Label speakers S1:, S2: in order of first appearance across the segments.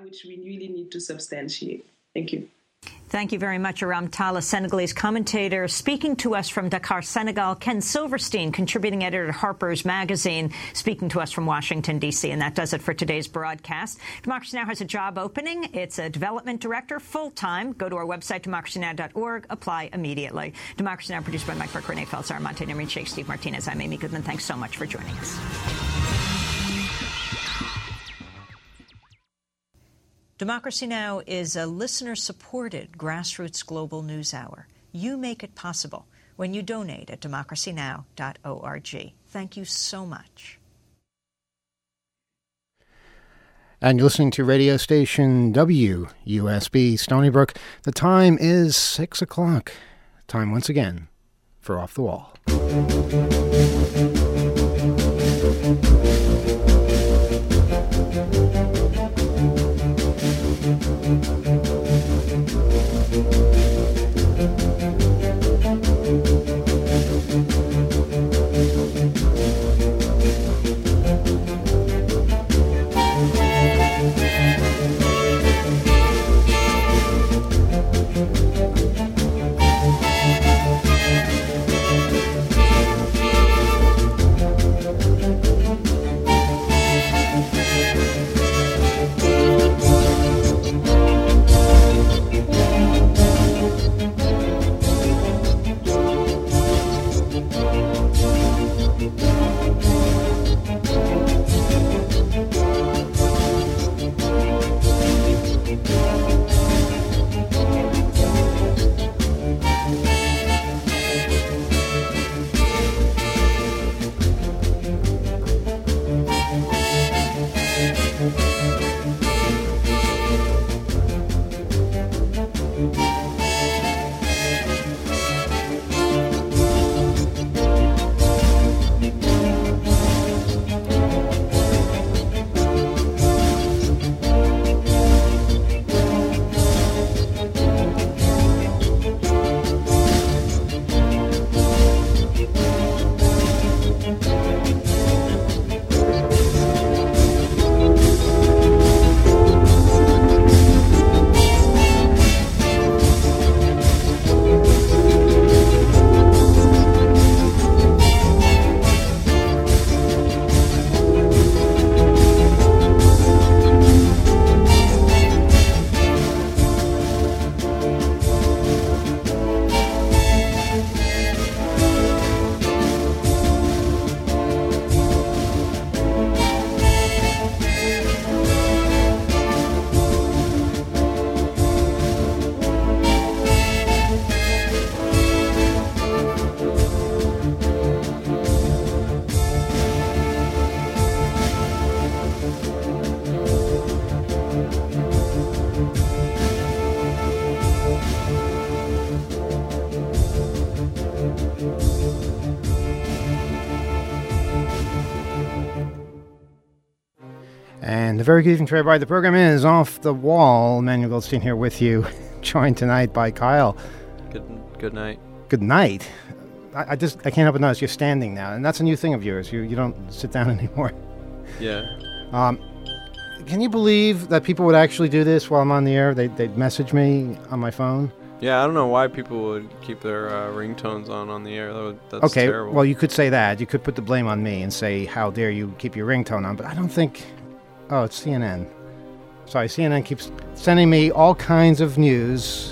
S1: which we really need to substantiate. Thank you.
S2: Thank you very much, Aram Talla, Senegalese commentator, speaking to us from Dakar, Senegal. Ken Silverstein, contributing editor at Harper's Magazine, speaking to us from Washington, D.C. And that does it for today's broadcast. Democracy Now! Has a job opening. It's a development director, full-time. Go to our website, democracynow.org. Apply immediately. Democracy Now! Produced by Mike Burke, Renee Feltz, Monte Namarin Sheikh, Steve Martinez. I'm Amy Goodman. Thanks so much for joining us. Democracy Now! Is a listener-supported grassroots global news hour. You make it possible when you donate at democracynow.org. Thank you so much.
S3: And you're listening to radio station WUSB Stony Brook. The time is 6 o'clock. Time once again for Off the Wall. And a very good evening to everybody. The program is Off the Wall. Manuel Goldstein here with you, joined tonight by Kyle.
S4: Good night.
S3: Good night. I can't help but notice you're standing now, and that's a new thing of yours. You don't sit down anymore.
S4: Yeah.
S3: Can you believe that people would actually do this while I'm on the air? They'd message me on my phone.
S4: Yeah, I don't know why people would keep their ringtones on the air. That's terrible.
S3: Well, you could say that. You could put the blame on me and say, how dare you keep your ringtone on, but I don't think... Oh, it's CNN. Sorry, CNN keeps sending me all kinds of news.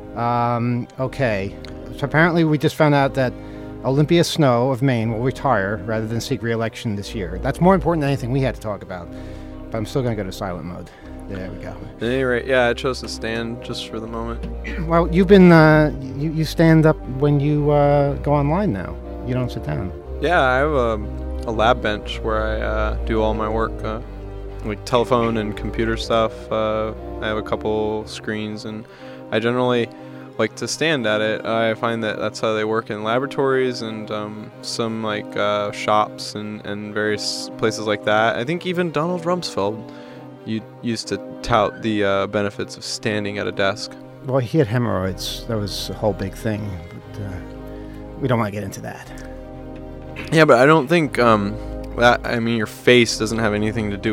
S3: Okay. So apparently we just found out that Olympia Snow of Maine will retire rather than seek re-election this year. That's more important than anything we had to talk about. But I'm still going to go to silent mode. There we go.
S4: At any rate, yeah, I chose to stand just for the moment.
S3: Well, you've been, you stand up when you go online now. You don't sit down.
S4: Yeah, I have a lab bench where I do all my work. Like telephone and computer stuff. I have a couple screens, and I generally like to stand at it. I find that that's how they work in laboratories and some like shops and various places like that. I think even Donald Rumsfeld used to tout the benefits of standing at a desk.
S3: Well, he had hemorrhoids. That was a whole big thing, but we don't want to get into that.
S4: Yeah, but I don't think your face doesn't have anything to do with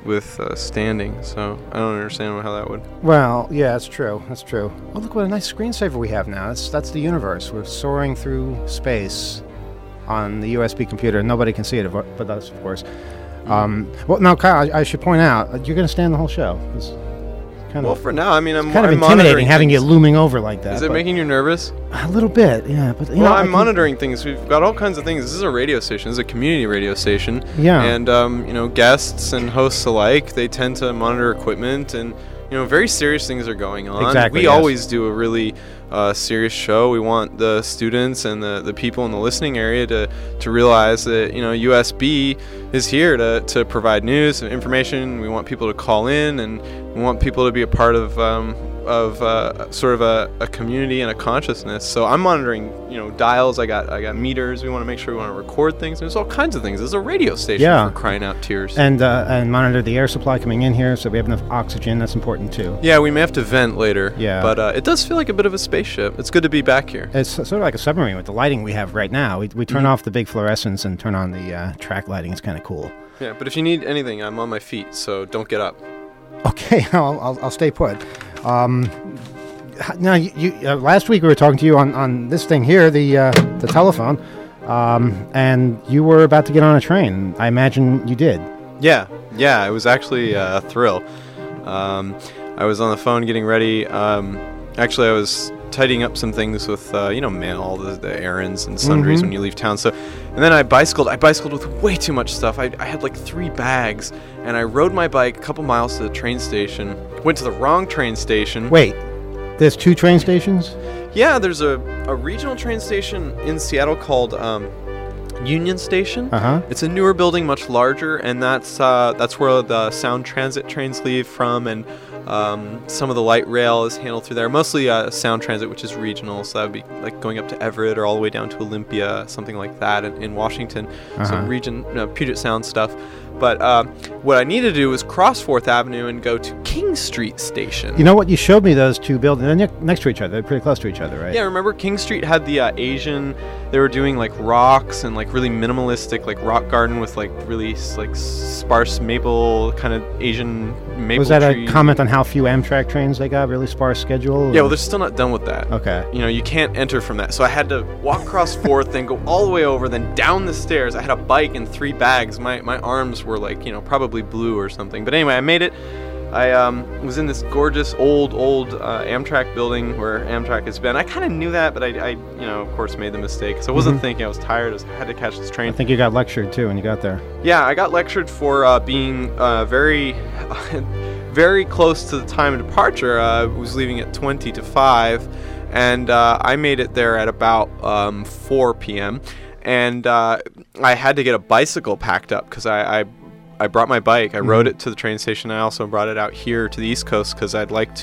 S4: with standing, so I don't understand how that would.
S3: Well, yeah, that's true. That's true. Oh, look what a nice screensaver we have now. That's the universe. We're soaring through space on the USB computer. Nobody can see it but us, of course. Well, now, Kyle, I should point out, you're going to stand the whole show. It's kind
S4: for now, I mean, I'm
S3: kind of intimidating having you looming over like that.
S4: Is it making you nervous?
S3: A little bit, yeah. But
S4: I'm monitoring things. We've got all kinds of things. This is a radio station. This is a community radio station.
S3: Yeah.
S4: And guests and hosts alike, they tend to monitor equipment, and very serious things are going on.
S3: Exactly.
S4: We always do a really serious show. We want the students and the people in the listening area to realize that USB is here to provide news and information. We want people to call in, and we want people to be a part of sort of a community and a consciousness. So I'm monitoring dials. I got meters. We want to make sure we want to record things. There's all kinds of things. There's a radio station for crying out tears.
S3: And monitor the air supply coming in here so we have enough oxygen. That's important too.
S4: Yeah, we may have to vent later.
S3: Yeah.
S4: But it does feel like a bit of a spaceship. It's good to be back here.
S3: It's sort of like a submarine with the lighting we have right now. We turn off the big fluorescents and turn on the track lighting. It's kind of cool.
S4: Yeah, but if you need anything, I'm on my feet, so don't get up.
S3: Okay, I'll stay put. Now, you last week we were talking to you on this thing here, the telephone, and you were about to get on a train. I imagine you did.
S4: Yeah, it was actually a thrill. I was on the phone getting ready. Actually, I was tidying up some things with mail, all the errands and sundries when you leave town. So, and then I bicycled with way too much stuff. I had like 3 bags, and I rode my bike a couple miles to the train station. Went to the wrong train station.
S3: Wait, there's 2 train stations?
S4: Yeah, there's a regional train station in Seattle called Union Station. It's a newer building, much larger, and that's where the Sound Transit trains leave from, and some of the light rail is handled through there. Mostly Sound Transit, which is regional, so that would be like going up to Everett or all the way down to Olympia, something like that in Washington. Some region, Puget Sound stuff. But what I needed to do was cross 4th Avenue and go to King Street Station. You
S3: know what? You showed me those 2 buildings. They're next to each other. They're pretty close to each other, right?
S4: Yeah, remember King Street had the Asian... They were doing like rocks and like really minimalistic like rock garden with like really like sparse maple kind of Asian maple
S3: Was that
S4: tree.
S3: A comment on how few Amtrak trains they got? Really sparse schedule?
S4: Yeah, well, they're still not done with that.
S3: Okay.
S4: You can't enter from that. So I had to walk across 4th, then go all the way over, then down the stairs. I had a bike and 3 bags. My arms were like, probably blue or something. But anyway, I made it. I was in this gorgeous old Amtrak building where Amtrak has been. I kind of knew that, but I of course made the mistake because I wasn't thinking. I was tired. I had to catch this train.
S3: I think you got lectured too when you got there.
S4: Yeah, I got lectured for being very, very close to the time of departure. I was leaving at 20 to 5, and I made it there at about 4 p.m. And I had to get a bicycle packed up because I brought my bike. I rode it to the train station. I also brought it out here to the East Coast because I'd like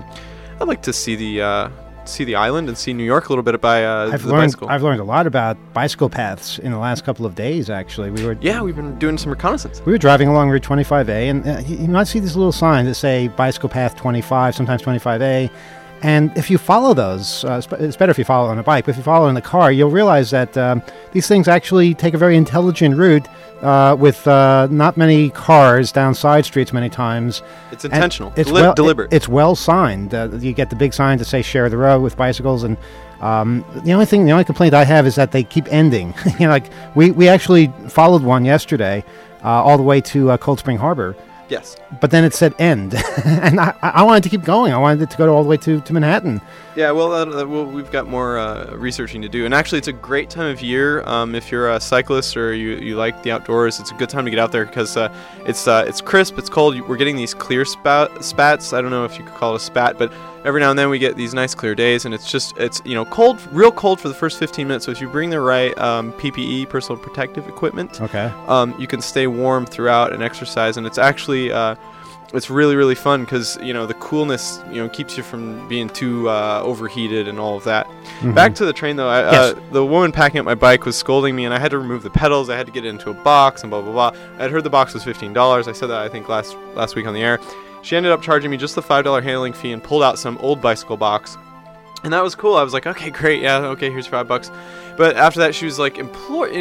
S4: to see the island and see New York a little bit by the bicycle.
S3: I've learned a lot about bicycle paths in the last couple of days. Actually, we've
S4: been doing some reconnaissance.
S3: We were driving along Route 25A, and you might see these little signs that say bicycle path 25, sometimes 25A. And if you follow those, it's better if you follow on a bike, but if you follow in the car, you'll realize that these things actually take a very intelligent route with not many cars down side streets many times.
S4: It's intentional.
S3: It's deliberate. It's well signed. You get the big signs that say share the road with bicycles, and the only complaint I have is that they keep ending. Like we actually followed one yesterday all the way to Cold Spring Harbor.
S4: Yes.
S3: But then it said end, and I wanted to keep going. I wanted it to go all the way to Manhattan.
S4: Yeah, well, we've got more researching to do. And actually, it's a great time of year. If you're a cyclist or you like the outdoors, it's a good time to get out there because it's crisp, it's cold. We're getting these clear spats. I don't know if you could call it a spat, but every now and then we get these nice clear days, and it's cold, real cold for the first 15 minutes. So if you bring the right PPE, personal protective equipment,
S3: okay,
S4: you can stay warm throughout and exercise. And it's actually it's really, really fun because the coolness keeps you from being too overheated and all of that. Mm-hmm. Back to the train though,
S3: yes.
S4: The woman packing up my bike was scolding me, and I had to remove the pedals. I had to get it into a box and blah blah blah. I had heard the box was $15. I said that I think last week on the air. She ended up charging me just the $5 handling fee and pulled out some old bicycle box. And that was cool. I was like, okay, great. Yeah, okay, here's $5. But after that, she was like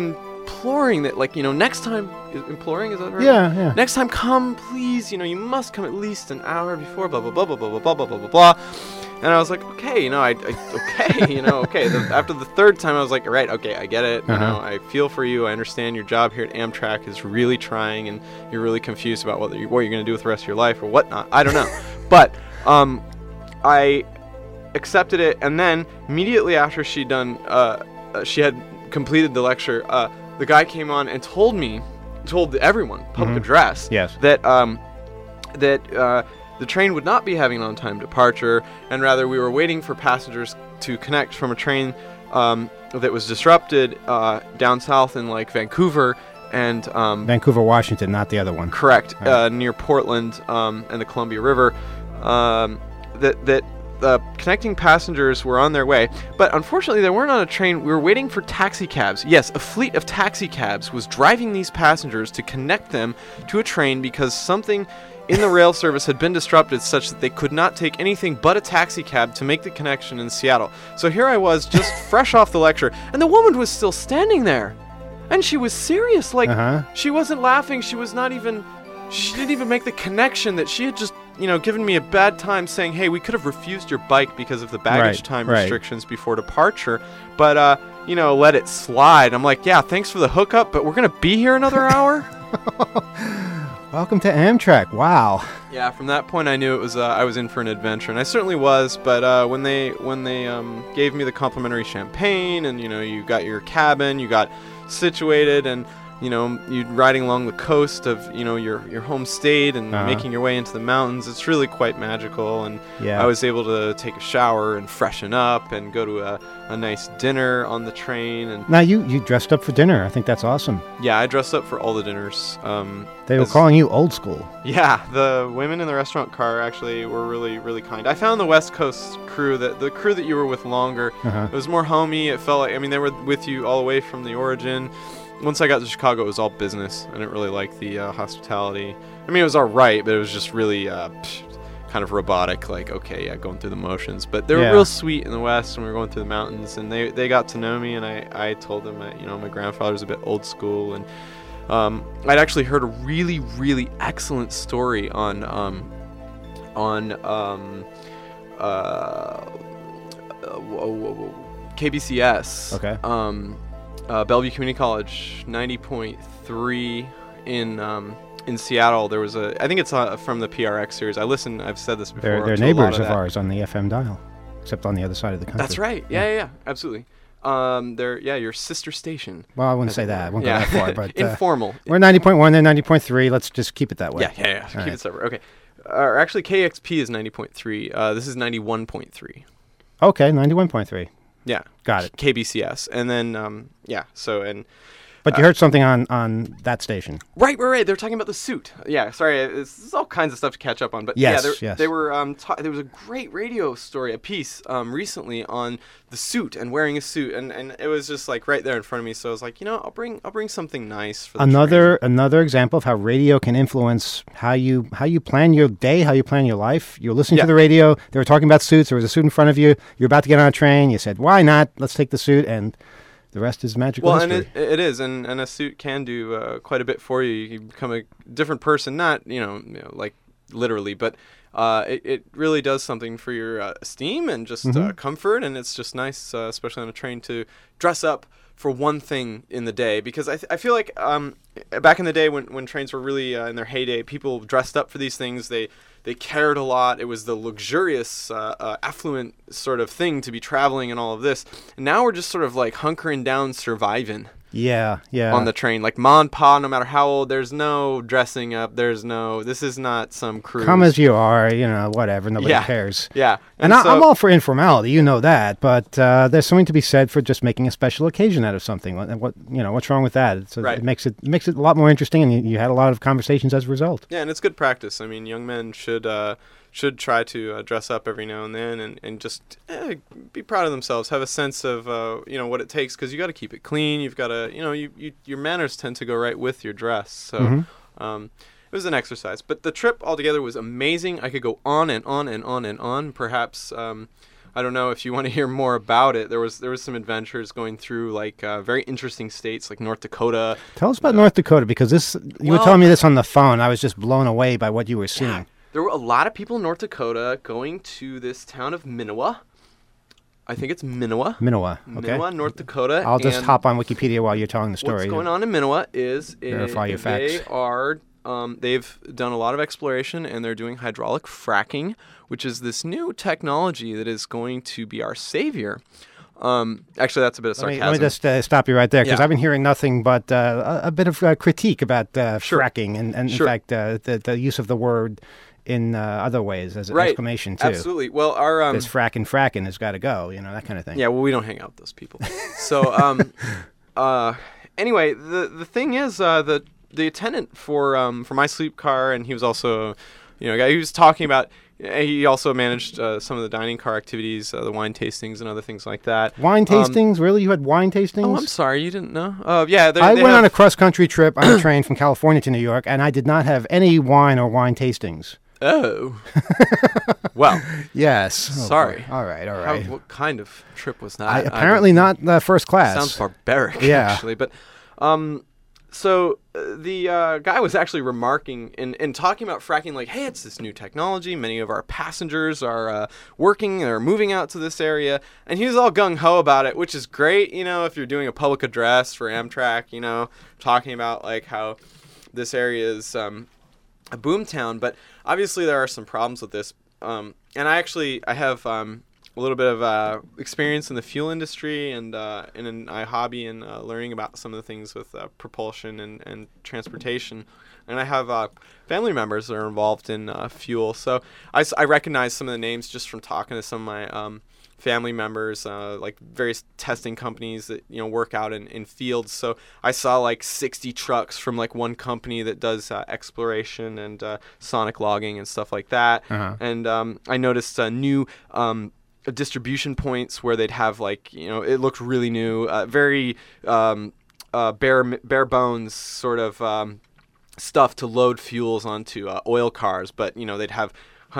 S4: imploring that, like, next time, imploring, is that right?
S3: Yeah.
S4: Next time, come, please, you must come at least an hour before, blah, blah, blah, blah, blah, blah, blah, blah, blah, blah. And I was like, okay, okay. After the third time, I was like, all right, okay, I get it. I feel for you. I understand your job here at Amtrak is really trying, and you're really confused about what you're going to do with the rest of your life or whatnot. I don't know. But I accepted it, and then immediately after she had completed the lecture, the guy came on and told everyone, public address,
S3: Yes.
S4: that the train would not be having an on-time departure, and rather we were waiting for passengers to connect from a train that was disrupted down south in like Vancouver and
S3: Vancouver, Washington, not the other one.
S4: correct,
S3: Right.
S4: near Portland and the Columbia River. That connecting passengers were on their way, but unfortunately they weren't on a train. We were waiting for taxi cabs. Yes, a fleet of taxi cabs was driving these passengers to connect them to a train because something in the rail service had been disrupted such that they could not take anything but a taxi cab to make the connection in Seattle. So here I was, just fresh off the lecture, and the woman was still standing there, and she was serious. Like, she wasn't laughing. She didn't even make the connection that she had just, given me a bad time, saying, hey, we could have refused your bike because of the baggage time restrictions before departure, but, let it slide. I'm like, yeah, thanks for the hookup, but we're going to be here another hour?
S3: Welcome to Amtrak. Wow.
S4: Yeah, from that point I knew it was I was in for an adventure, and I certainly was. But when they gave me the complimentary champagne, and you got your cabin, you got situated, and you riding along the coast of your home state and making your way into the mountains, it's really quite magical. And
S3: Yeah.
S4: I was able to take a shower and freshen up and go to a nice dinner on the train. And
S3: Now you dressed up for dinner. I think that's awesome.
S4: yeah, I dressed up for all the dinners.
S3: They were calling you old school.
S4: Yeah, the women in the restaurant car actually were really, really kind. I found the West Coast crew, the crew that you were with longer, it was more homey. It felt like, they were with you all the way from the origin. Once I got to Chicago, it was all business. I didn't really like the hospitality. It was all right, but it was just really kind of robotic, like, okay, yeah, going through the motions. But they were real sweet in the West when we were going through the mountains, and they got to know me, and I told them that, my grandfather's a bit old school, and I'd actually heard a really, really excellent story on KBCS.
S3: Okay.
S4: Bellevue Community College, 90.3 in Seattle. There was I think it's from the PRX series. I've said this before.
S3: They're neighbors of ours on the FM dial, except on the other side of the country.
S4: That's right. Yeah, absolutely. They're your sister station.
S3: Well, I wouldn't say that. I won't go that far, but
S4: informal.
S3: We're 90.1, they're 90.3. Let's just keep it that way.
S4: Yeah. Keep it separate. Okay. Or actually, KXP is 90.3. This is 91.3.
S3: Okay, 91.3.
S4: Yeah.
S3: Got it.
S4: KBCS. And then,
S3: But you heard something on that station.
S4: Right. They're talking about the suit. Yeah, sorry. This is all kinds of stuff to catch up on. But
S3: yes.
S4: They were, there was a great radio story, a piece recently on the suit and wearing a suit. And it was just like right there in front of me. So I was like, I'll bring something nice for the train.
S3: Another example of how radio can influence how you plan your day, how you plan your life. You're listening to the radio. They were talking about suits. There was a suit in front of you. You're about to get on a train. You said, why not? Let's take the suit. And the rest is magical history.
S4: And it is, and a suit can do quite a bit for you. You can become a different person, not like literally, but it really does something for your esteem and just comfort. And it's just nice, especially on a train, to dress up for one thing in the day, because I feel like back in the day when trains were really in their heyday, people dressed up for these things. They cared a lot. It was the luxurious, affluent sort of thing to be traveling and all of this. And now we're just sort of like hunkering down, surviving.
S3: Yeah.
S4: On the train, like ma and pa, no matter how old, there's no dressing up. This is not some cruise.
S3: Come as you are, whatever. Nobody cares.
S4: Yeah.
S3: And I'm all for informality, you know that. But there's something to be said for just making a special occasion out of something. What's wrong with that? It makes it a lot more interesting, and you had a lot of conversations as a result.
S4: Yeah, and it's good practice. Young men should try to dress up every now and then and just be proud of themselves, have a sense of what it takes, because you got to keep it clean. You've got to your manners tend to go right with your dress. So it was an exercise, but the trip altogether was amazing. I could go on and on and on and on. Perhaps I don't know if you want to hear more about it. There was some adventures going through like very interesting states like North Dakota.
S3: Tell us about North Dakota, because you were telling me this on the phone. I was just blown away by what you were seeing.
S4: Yeah, there were a lot of people in North Dakota going to this town of Minowa. I think it's Minowa.
S3: Minowa, okay.
S4: Minowa, North Dakota.
S3: I'll just hop on Wikipedia while you're telling the story.
S4: What's going on in Minowa is
S3: Verify your facts.
S4: They are they've done a lot of exploration, and they're doing hydraulic fracking, which is this new technology that is going to be our savior. Actually, that's a bit of sarcasm.
S3: Let me just stop you right there, because
S4: Yeah.
S3: I've been hearing nothing but a bit of critique about fracking, and in fact, the use of the word in other ways as an exclamation, too.
S4: Absolutely. Well, our...
S3: this fracking has got to go, that kind of thing.
S4: Yeah, well, we don't hang out with those people. So, anyway, the thing is, the attendant for my sleep car, and he was also, a guy who was talking about... He also managed some of the dining car activities, the wine tastings and other things like that.
S3: Wine tastings? Really? You had wine tastings?
S4: Oh, I'm sorry. You didn't know? Yeah.
S3: I went on a cross-country trip on a train from California to New York, and I did not have any wine or wine tastings.
S4: Oh. Well.
S3: Yes.
S4: Sorry.
S3: All right.
S4: What kind of trip was that?
S3: Apparently not first class.
S4: Sounds barbaric,
S3: yeah.
S4: Actually. But so the guy was actually remarking and talking about fracking, like, hey, it's this new technology. Many of our passengers are working or moving out to this area. And he was all gung-ho about it, which is great, if you're doing a public address for Amtrak, talking about, like, how this area is a boom town. But obviously there are some problems with this. And I have... a little bit of experience in the fuel industry and I hobby in learning about some of the things with propulsion and transportation. And I have family members that are involved in fuel. So I recognize some of the names just from talking to some of my family members, like various testing companies that, work out in fields. So I saw like 60 trucks from like one company that does exploration and sonic logging and stuff like that.
S3: Uh-huh.
S4: And I noticed new... distribution points where they'd have like it looked really new, very bare bones sort of stuff to load fuels onto oil cars, but they'd have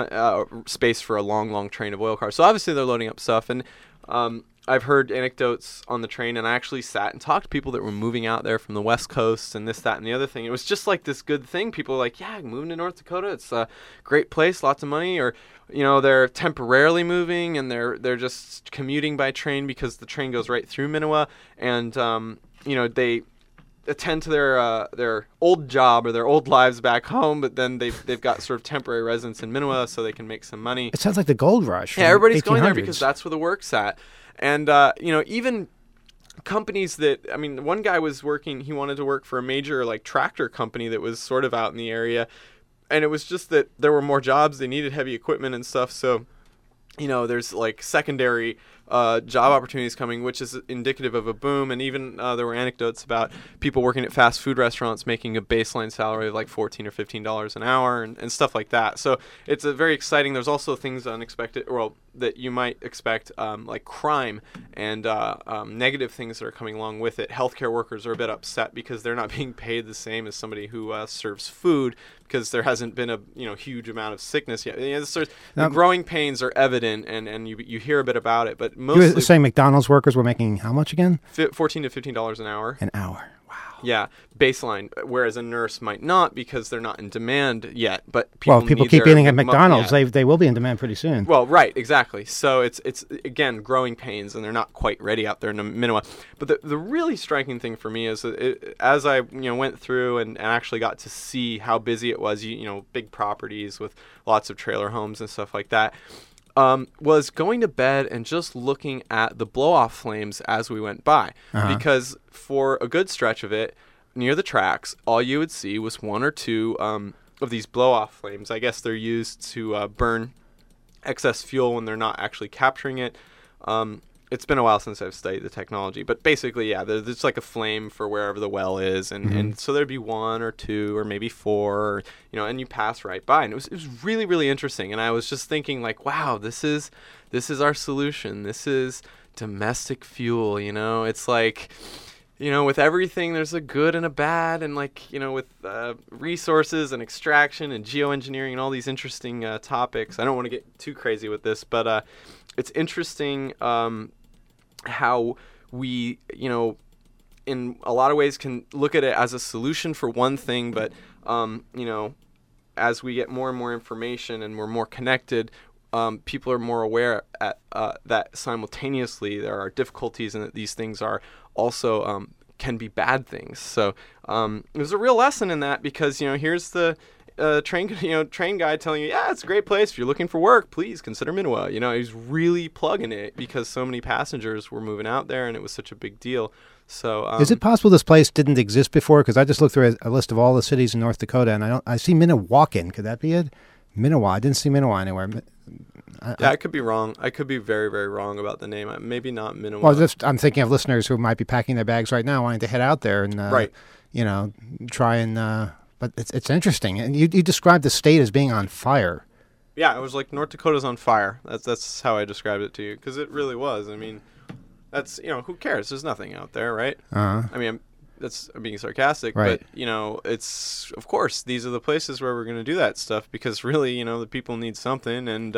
S4: space for a long train of oil cars. So obviously they're loading up stuff, and I've heard anecdotes on the train, and I actually sat and talked to people that were moving out there from the West Coast and this, that, and the other thing. It was just like this good thing. People were like, yeah, moving to North Dakota, it's a great place, lots of money, or they're temporarily moving and they're just commuting by train because the train goes right through Minowa, and they attend to their old job or their old lives back home, but then they've got sort of temporary residence in Minowa so they can make some money.
S3: It sounds like the gold rush.
S4: Yeah, everybody's going there
S3: 1800s.
S4: because that's where the work's at. And even companies that, one guy was working, he wanted to work for a major like tractor company that was sort of out in the area. And it was just that there were more jobs. They needed heavy equipment and stuff. So, there's like secondary job opportunities coming, which is indicative of a boom. And even there were anecdotes about people working at fast food restaurants making a baseline salary of like $14 or $15 an hour and stuff like that. So it's a very exciting. There's also things unexpected, that you might expect, like crime and negative things that are coming along with it. Healthcare workers are a bit upset because they're not being paid the same as somebody who serves food, because there hasn't been a huge amount of sickness yet. The growing pains are evident, and you hear a bit about it, but mostly...
S3: You were saying McDonald's workers were making how much again?
S4: $14 to $15 an hour.
S3: An hour. Wow.
S4: Yeah, baseline. Whereas a nurse might not, because they're not in demand yet. But people
S3: keep eating at McDonald's. They will be in demand pretty soon.
S4: Well, right, exactly. So it's again growing pains, and they're not quite ready out there in Minowa. But the really striking thing for me is that as I went through and actually got to see how busy it was, big properties with lots of trailer homes and stuff like that. Was going to bed and just looking at the blow-off flames as we went by.
S3: Uh-huh.
S4: Because for a good stretch of it, near the tracks, all you would see was one or two of these blow-off flames. I guess they're used to burn excess fuel when they're not actually capturing it. It's been a while since I've studied the technology, but basically, yeah, there's like a flame for wherever the well is, and so there'd be one or two or maybe four, and you pass right by, and it was really, really interesting. And I was just thinking, like, wow, this is our solution. This is domestic fuel. It's like with everything, there's a good and a bad, and with resources and extraction and geoengineering and all these interesting topics. I don't want to get too crazy with this, but it's interesting how we, in a lot of ways can look at it as a solution for one thing, but, as we get more and more information and we're more connected, people are more aware that simultaneously there are difficulties and that these things are also can be bad things. So there's a real lesson in that, because here's the train guy telling you, yeah, it's a great place if you're looking for work. Please consider Minawa. He's really plugging it because so many passengers were moving out there and it was such a big deal. So
S3: is it possible this place didn't exist before? Because I just looked through a list of all the cities in North Dakota and I see Minnewacan. Could that be it? Minawa. I didn't see Minawa anywhere.
S4: I could be wrong. I could be very, very wrong about the name. Maybe not Minawa.
S3: Well, I'm thinking of listeners who might be packing their bags right now, wanting to head out there and,
S4: right.
S3: Try and. But it's interesting. And you described the state as being on fire.
S4: Yeah, it was like North Dakota's on fire. That's how I described it to you, because it really was. I mean, that's who cares? There's nothing out there, right?
S3: Uh-huh.
S4: I mean, I'm being sarcastic,
S3: right.
S4: But it's, of course, these are the places where we're going to do that stuff, because really, the people need something, and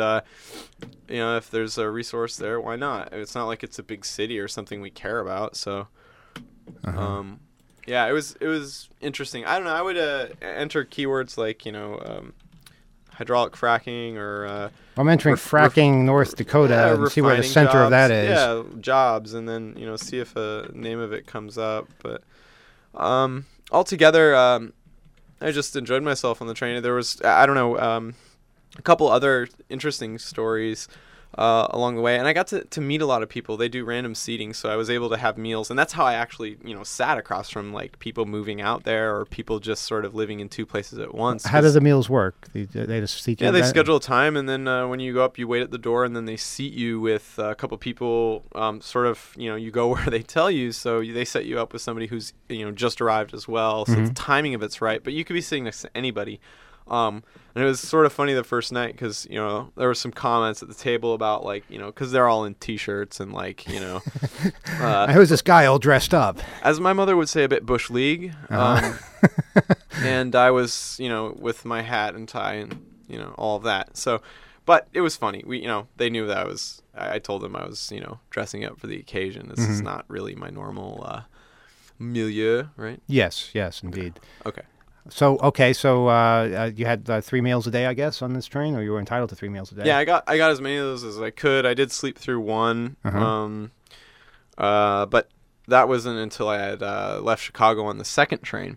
S4: if there's a resource there, why not? It's not like it's a big city or something we care about, so
S3: uh-huh.
S4: Yeah, it was interesting. I don't know, I would enter keywords like hydraulic fracking, or
S3: I'm entering fracking North Dakota and see where the center
S4: jobs,
S3: of that is.
S4: Yeah, jobs, and then see if a name of it comes up. But altogether, I just enjoyed myself on the train. There was, I don't know, a couple other interesting stories along the way, and I got to meet a lot of people. They do random seating, so I was able to have meals, and that's how I actually sat across from people moving out there, or people just sort of living in two places at once.
S3: How do the meals work? They just seat you?
S4: Yeah, they schedule a time, and then when you go up, you wait at the door, and then they seat you with a couple people. You go where they tell you, so they set you up with somebody who's just arrived as well, so the timing of it's right. But you could be sitting next to anybody. And it was sort of funny the first night, because there were some comments at the table about because they're all in t-shirts and
S3: who's this guy all dressed up,
S4: as my mother would say, a bit bush league. And I was with my hat and tie and all of that. So, but it was funny. We they knew that I told them I was dressing up for the occasion. This is not really my normal milieu, right?
S3: Yes, indeed.
S4: Okay.
S3: So you had 3 meals a day, I guess, on this train, or you were entitled to 3 meals a day?
S4: Yeah, I got as many of those as I could. I did sleep through one, but that wasn't until I had left Chicago on the second train.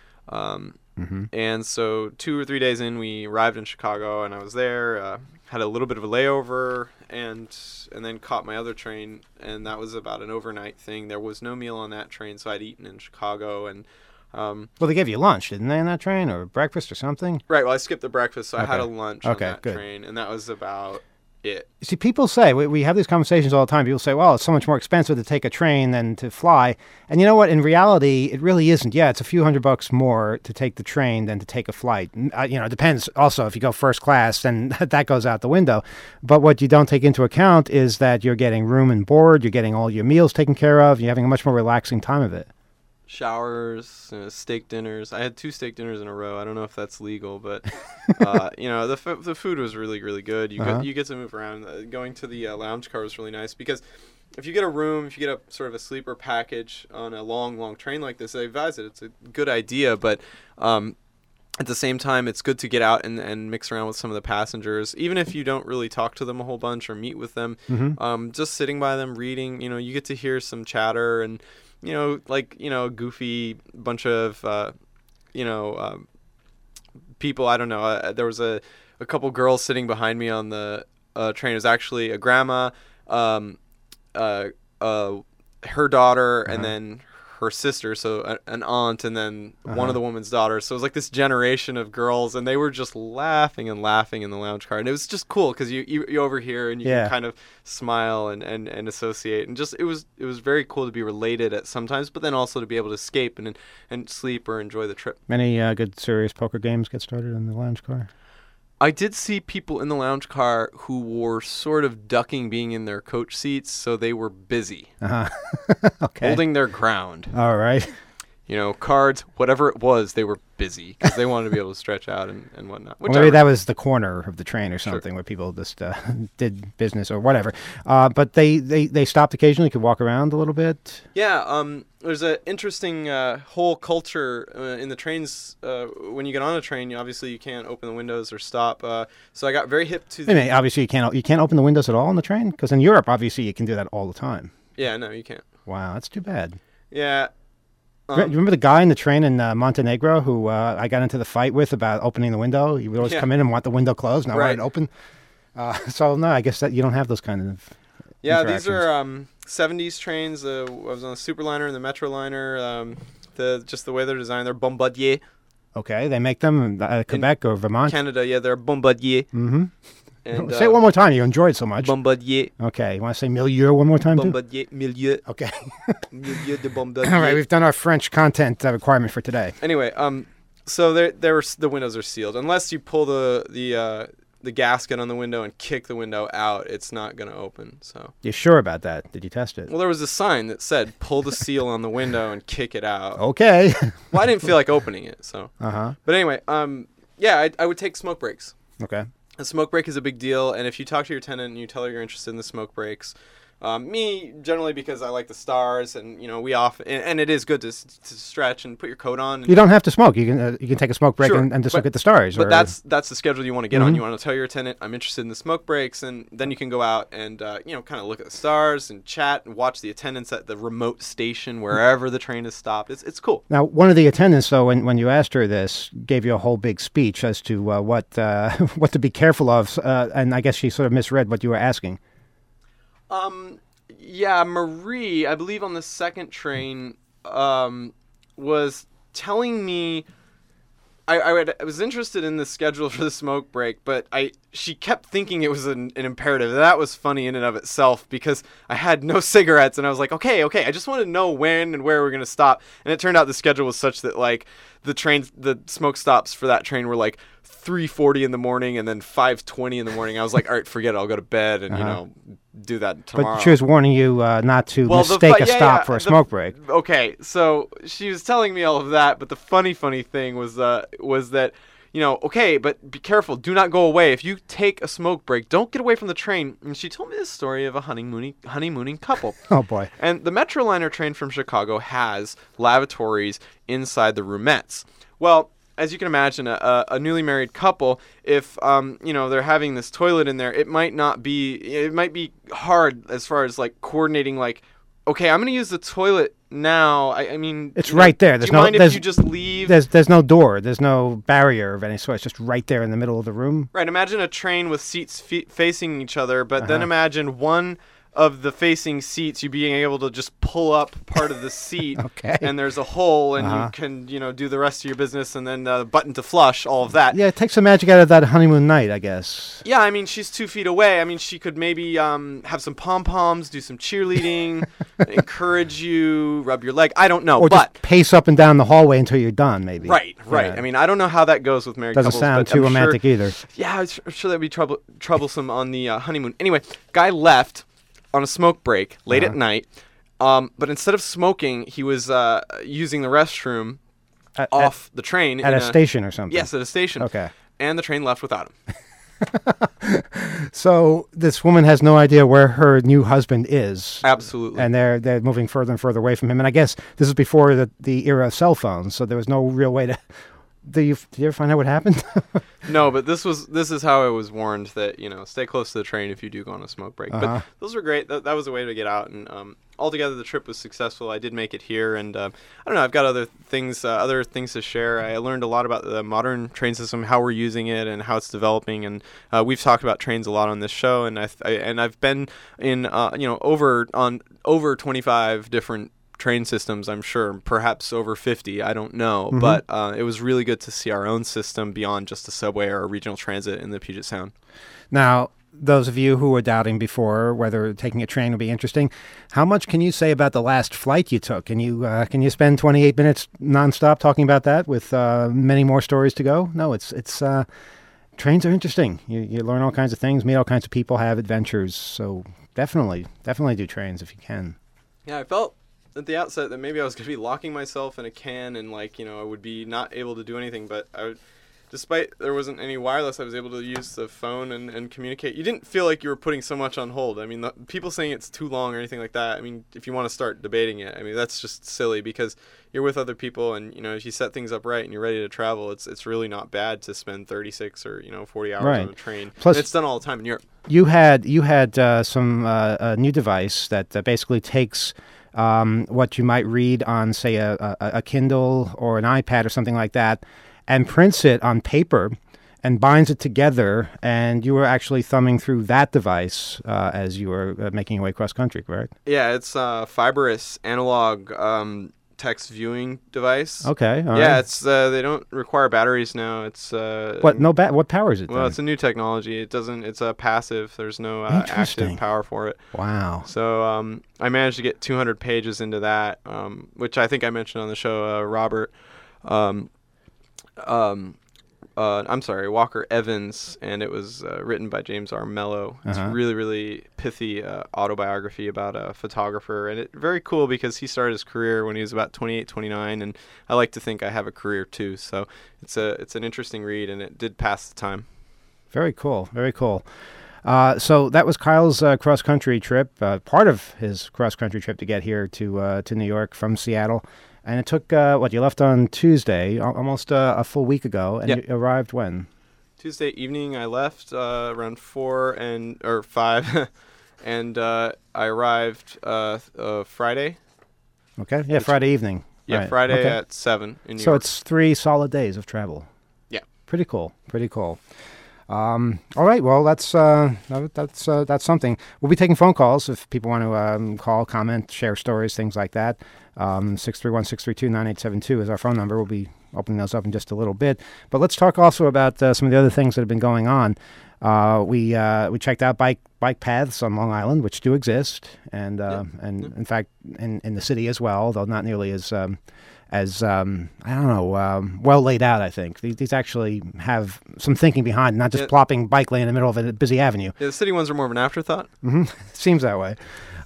S4: And so 2 or 3 days in, we arrived in Chicago, and I was there, had a little bit of a layover, and then caught my other train, and that was about an overnight thing. There was no meal on that train, so I'd eaten in Chicago, and
S3: well, they gave you lunch, didn't they, on that train, or breakfast or something?
S4: Right. Well, I skipped the breakfast, so I had a lunch on that
S3: good.
S4: train, and that was about it.
S3: You see, people say, we have these conversations all the time, people say, well, it's so much more expensive to take a train than to fly. And you know what? In reality, it really isn't. Yeah, it's a few $100 more to take the train than to take a flight. It depends also. If you go first class, then that goes out the window. But what you don't take into account is that you're getting room and board, you're getting all your meals taken care of, you're having a much more relaxing time of it.
S4: Showers, steak dinners. I had 2 steak dinners in a row. I don't know if that's legal, but the food was really, really good. You get to move around. Going to the lounge car was really nice, because if you get a sort of a sleeper package on a long train like this, I advise it. It's a good idea, but at the same time, it's good to get out and mix around with some of the passengers, even if you don't really talk to them a whole bunch or meet with them. Just sitting by them, reading. You get to hear some chatter and. A goofy bunch of, people. I don't know. There was a couple girls sitting behind me on the train. It was actually a grandma, her daughter, and then her sister, so an aunt, and then one of the woman's daughters. So it was like this generation of girls, and they were just laughing in the lounge car, and it was just cool because you overhear and you can kind of smile and associate, and just it was very cool to be related at sometimes, but then also to be able to escape and sleep or enjoy the trip.
S3: Many good serious poker games get started in the lounge car.
S4: I did see people in the lounge car who were sort of ducking being in their coach seats, so they were busy.
S3: Okay.
S4: Holding their ground.
S3: All right.
S4: You know, cards, whatever it was, they were busy because they wanted to be able to stretch out and whatnot.
S3: Well, maybe that was the corner of the train or something where people just did business or whatever. But they stopped occasionally, could walk around a little bit.
S4: Yeah, there's an interesting whole culture in the trains. When you get on a train, obviously you can't open the windows or stop. So I got very hip to
S3: I mean, obviously you can't open the windows at all on the train? Because in Europe, obviously, you can do that all the time.
S4: Yeah, no, you can't.
S3: Wow, that's too bad.
S4: Yeah.
S3: You remember the guy in the train in Montenegro who I got into the fight with about opening the window? He would always come in and want the window closed, and I wanted it open. So, no, I guess that you don't have those kind of
S4: these are 70s trains. I was on the Superliner and the Metroliner. Just the way they're designed, they're Bombardier.
S3: Okay, they make them in Quebec or Vermont?
S4: Canada, yeah, they're Bombardier.
S3: Mm-hmm.
S4: And,
S3: say it one more time. You enjoy it so much.
S4: Bombardier.
S3: Okay, you want to say milieu one more time,
S4: Bombardier.
S3: too?
S4: Milieu.
S3: Okay.
S4: Milieu de Bombardier.
S3: All right, we've done our French content requirement for today.
S4: Anyway, so the windows are sealed. Unless you pull the gasket on the window and kick the window out, it's not going to open. So.
S3: You sure about that? Did you test it?
S4: Well, there was a sign that said, pull the seal on the window and kick it out.
S3: Okay.
S4: Well, I didn't feel like opening it, so.
S3: Uh-huh.
S4: But anyway, I would take smoke breaks.
S3: Okay.
S4: A smoke break is a big deal, and if you talk to your attendant and you tell her you're interested in the smoke breaks, me generally because I like the stars, and we often and it is good to stretch and put your coat on.
S3: You don't have to smoke. You can take a smoke break and just look at the stars.
S4: But that's the schedule you want to get on. You want to tell your attendant I'm interested in the smoke breaks, and then you can go out and kind of look at the stars and chat and watch the attendants at the remote station wherever the train is stopped. It's cool.
S3: Now, one of the attendants, though, when you asked her this, gave you a whole big speech as to what to be careful of, and I guess she sort of misread what you were asking.
S4: Yeah, Marie, I believe on the second train, was telling me I was interested in the schedule for the smoke break, but she kept thinking it was an imperative. That was funny in and of itself because I had no cigarettes, and I was like, okay, I just want to know when and where we're going to stop. And it turned out the schedule was such that like the smoke stops for that train were like 3:40 in the morning and then 5:20 in the morning. I was like, all right, forget it. I'll go to bed and do that tomorrow.
S3: But she was warning you not to mistake a stop for a smoke break.
S4: Okay, so she was telling me all of that, but the funny thing was that okay, but be careful. Do not go away. If you take a smoke break, don't get away from the train. And she told me this story of a honeymooning couple.
S3: Oh, boy. And
S4: the Metroliner train from Chicago has lavatories inside the roomettes. Well, as you can imagine, a newly married couple, if they're having this toilet in there, it might be hard as far as like coordinating. Like, okay, I'm going to use the toilet now. I mean,
S3: it's right there.
S4: Do you mind if you just leave?
S3: There's no door. There's no barrier of any sort. It's just right there in the middle of the room.
S4: Right. Imagine a train with seats facing each other, but then imagine one of the facing seats, you being able to just pull up part of the seat,
S3: okay,
S4: and there's a hole, and you can, do the rest of your business, and then the button to flush, all of that.
S3: Yeah, it takes the magic out of that honeymoon night, I guess.
S4: Yeah, I mean, she's 2 feet away. I mean, she could maybe have some pom-poms, do some cheerleading, encourage you, rub your leg. I don't know,
S3: or just pace up and down the hallway until you're done, maybe.
S4: Right. Yeah. I mean, I don't know how that goes with married couples.
S3: Doesn't sound too romantic either.
S4: Yeah, I'm sure that'd be troublesome on the honeymoon. Anyway, guy left on a smoke break late at night, but instead of smoking, he was using the restroom off the train.
S3: At a station or something?
S4: Yes, at a station.
S3: Okay.
S4: And the train left without him.
S3: So this woman has no idea where her new husband is.
S4: Absolutely.
S3: And they're moving further and further away from him. And I guess this is before the era of cell phones, so there was no real way to... Did you ever find out what happened?
S4: No, but this is how I was warned that, stay close to the train if you do go on a smoke break. But those were great. That was a way to get out. And altogether, the trip was successful. I did make it here. And I don't know, I've got other things to share. I learned a lot about the modern train system, how we're using it, and how it's developing. And we've talked about trains a lot on this show. And I've been in over 25 different train systems, I'm sure, perhaps over 50, I don't know, but it was really good to see our own system beyond just a subway or a regional transit in the Puget Sound.
S3: Now, those of you who were doubting before whether taking a train would be interesting, how much can you say about the last flight you took? Can you spend 28 minutes nonstop talking about that with many more stories to go? No, it's trains are interesting. You learn all kinds of things, meet all kinds of people, have adventures. So definitely do trains if you can.
S4: Yeah, I felt at the outset that maybe I was going to be locking myself in a can and I would be not able to do anything. But despite there wasn't any wireless, I was able to use the phone and communicate. You didn't feel like you were putting so much on hold. I mean, people saying it's too long or anything like that, I mean, if you want to start debating it, I mean, that's just silly because you're with other people and, if you set things up right and you're ready to travel, it's really not bad to spend 36 or, 40 hours on a train.
S3: Plus,
S4: and it's done all the time in Europe.
S3: You had some a new device that basically takes what you might read on, say, a Kindle or an iPad or something like that, and prints it on paper and binds it together, and you were actually thumbing through that device as you were making your way cross country, correct?
S4: Yeah, it's a fibrous analog text viewing device.
S3: Okay. All
S4: yeah,
S3: right.
S4: it's they don't require batteries now. It's
S3: what powers it?
S4: Well,
S3: then?
S4: it's a new technology. It's a passive. There's no active power for it.
S3: Wow.
S4: So I managed to get 200 pages into that, which I think I mentioned on the show. Robert. I'm sorry, Walker Evans, and it was written by James R. Mello. It's a really, really pithy autobiography about a photographer, and it's very cool because he started his career when he was about 28, 29, and I like to think I have a career too. So it's an interesting read, and it did pass the time.
S3: Very cool, very cool. So that was Kyle's cross-country trip, part of his cross-country trip to get here to New York from Seattle. And it took, you left on Tuesday, almost a full week ago, and you arrived when?
S4: Tuesday evening I left around 4 or 5, and I arrived Friday.
S3: Okay, yeah, Friday evening.
S4: Yeah,
S3: right.
S4: Friday at 7 in New York.
S3: So it's 3 solid days of travel.
S4: Yeah.
S3: Pretty cool. All right, well, that's something. We'll be taking phone calls if people want to call, comment, share stories, things like that. 631-632-9872 is our phone number. We'll be opening those up in just a little bit. But let's talk also about some of the other things that have been going on. We checked out bike paths on Long Island, which do exist, and in fact in the city as well, though not nearly as well laid out. I think these actually have some thinking behind, not just plopping bike lane in the middle of a busy avenue.
S4: Yeah, the city ones are more of an afterthought.
S3: Mm-hmm. Seems that way.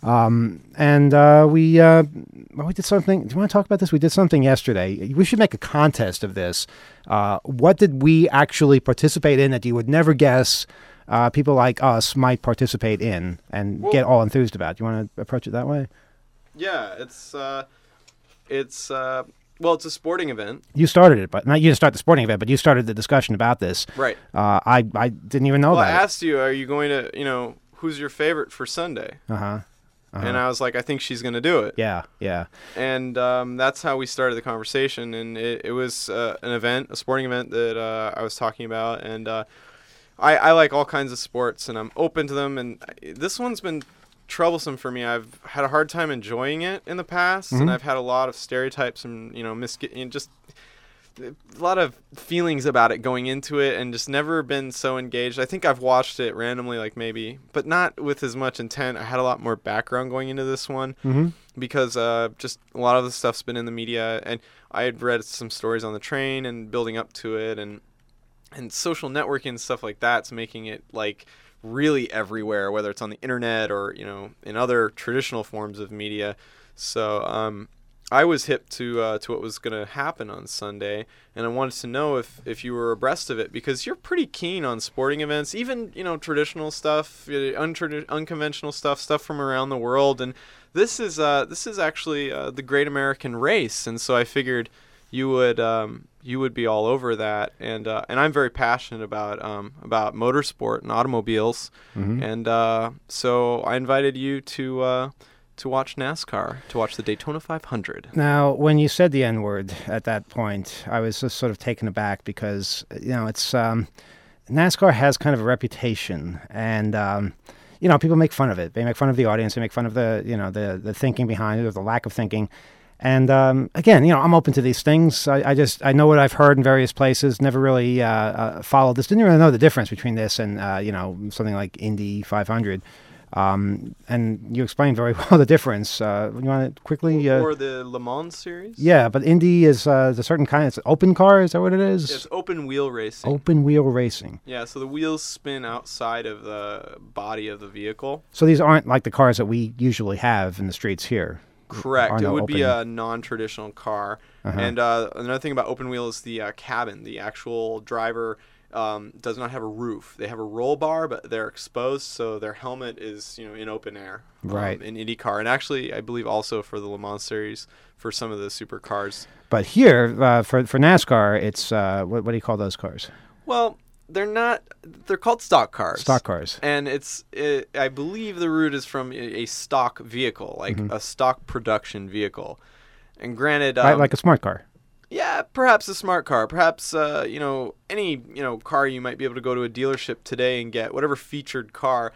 S3: We did something. Do you want to talk about this? We did something yesterday. We should make a contest of this. What did we actually participate in that you would never guess people like us might participate in and get all enthused about? Do you want to approach it that way?
S4: Yeah, it's a sporting event.
S3: You started it, but not you didn't start the sporting event, but you started the discussion about this.
S4: Right.
S3: I didn't even know about it.
S4: Well, I asked you, are you going to, who's your favorite for Sunday? And I was like, I think she's going to do it.
S3: Yeah.
S4: And that's how we started the conversation. And it was an event, a sporting event that I was talking about. And I like all kinds of sports, and I'm open to them. And this one's been troublesome for me. I've had a hard time enjoying it in the past, and I've had a lot of stereotypes and just a lot of feelings about it going into it, and just never been so engaged. I think I've watched it randomly, maybe, but not with as much intent. I had a lot more background going into this one because just a lot of the stuff's been in the media, and I had read some stories on the train and building up to it, and social networking and stuff like that's making it really everywhere, whether it's on the internet or in other traditional forms of media. So I was hip to what was going to happen on Sunday, and I wanted to know if you were abreast of it, because you're pretty keen on sporting events, even traditional stuff, unconventional stuff from around the world, and this is actually the Great American Race, and so I figured you would be all over that, and I'm very passionate about motorsport and automobiles, and so I invited you to watch NASCAR, to watch the Daytona 500.
S3: Now, when you said the N-word at that point, I was just sort of taken aback because it's NASCAR has kind of a reputation, and people make fun of it. They make fun of the audience. They make fun of the thinking behind it, or the lack of thinking. And again, I'm open to these things. I know what I've heard in various places. Never really followed this. Didn't really know the difference between this and something like Indy 500. And you explained very well the difference. You want to quickly?
S4: Or the Le Mans series?
S3: Yeah, but Indy is a certain kind. It's an open car. Is that what it is?
S4: It's open wheel racing.
S3: Open wheel racing.
S4: Yeah, so the wheels spin outside of the body of the vehicle.
S3: So these aren't like the cars that we usually have in the streets here.
S4: Correct.
S3: No
S4: it would be
S3: open.
S4: a non-traditional car.
S3: Uh-huh.
S4: And another thing about open wheel is the cabin. The actual driver does not have a roof. They have a roll bar, but they're exposed, so their helmet is in open air.
S3: Right.
S4: In IndyCar, and actually, I believe also for the Le Mans series for some of the supercars.
S3: But here, for NASCAR, it's what do you call those cars?
S4: Well, they're not. They're called stock cars.
S3: Stock cars.
S4: And I believe the root is from a stock vehicle, like a stock production vehicle. And granted,
S3: Like a smart car.
S4: yeah, perhaps a smart car, perhaps any car you might be able to go to a dealership today and get whatever featured car,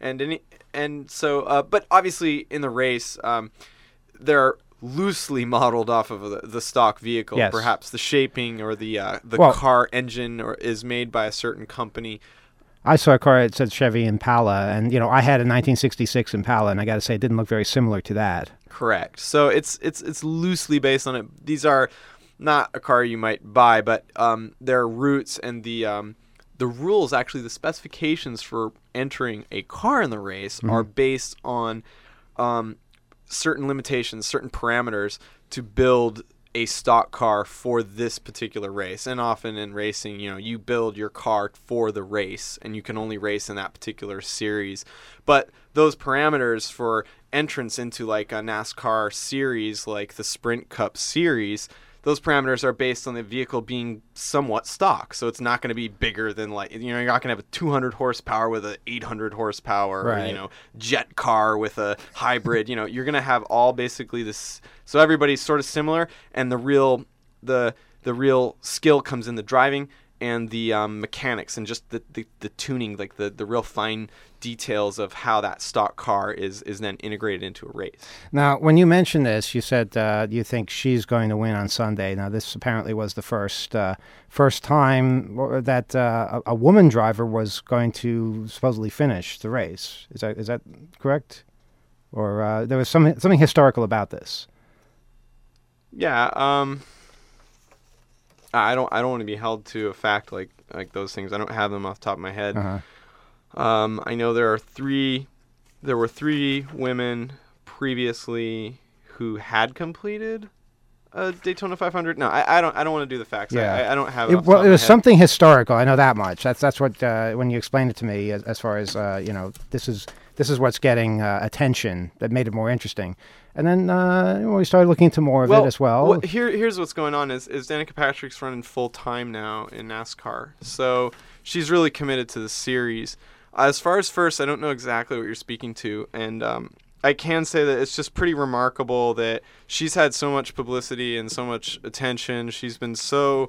S4: but obviously in the race, they're loosely modeled off of the stock vehicle.
S3: Yes.
S4: Perhaps the shaping or the car engine is made by a certain company.
S3: I saw a car that said Chevy Impala, and I had a 1966 Impala, and I got to say it didn't look very similar to that.
S4: Correct. So it's loosely based on it. These are not a car you might buy, but their roots and the rules, actually the specifications for entering a car in the race are based on certain limitations, certain parameters to build a stock car for this particular race. And often in racing, you build your car for the race, and you can only race in that particular series. But those parameters for entrance into like a NASCAR series, like the Sprint Cup series, those parameters are based on the vehicle being somewhat stock. So it's not going to be bigger than you're not going to have a 200 horsepower with a 800 horsepower,
S3: right.
S4: or, jet car with a hybrid. You're going to have all basically this. So everybody's sort of similar, and the real skill comes in the driving and the mechanics and just the tuning, like the real fine details of how that stock car is then integrated into a race. Now,
S3: when you mentioned this, you said you think she's going to win on Sunday. Now, this apparently was the first time that a woman driver was going to supposedly finish the race. Is that correct? Or there was something historical about this?
S4: Yeah. I don't want to be held to a fact like those things. I don't have them off the top of my head.
S3: Uh-huh.
S4: I know there were three women previously who had completed a Daytona 500. No, I don't want to do the facts.
S3: Yeah.
S4: I don't have
S3: it was something historical. I know that much. That's what when you explained it to me as far as this is what's getting attention that made it more interesting. And then we started looking into more of it as well.
S4: Here's what's going on is Danica Patrick's running full time now in NASCAR. So she's really committed to the series. As far as first, I don't know exactly what you're speaking to. And I can say that it's just pretty remarkable that she's had so much publicity and so much attention. She's been so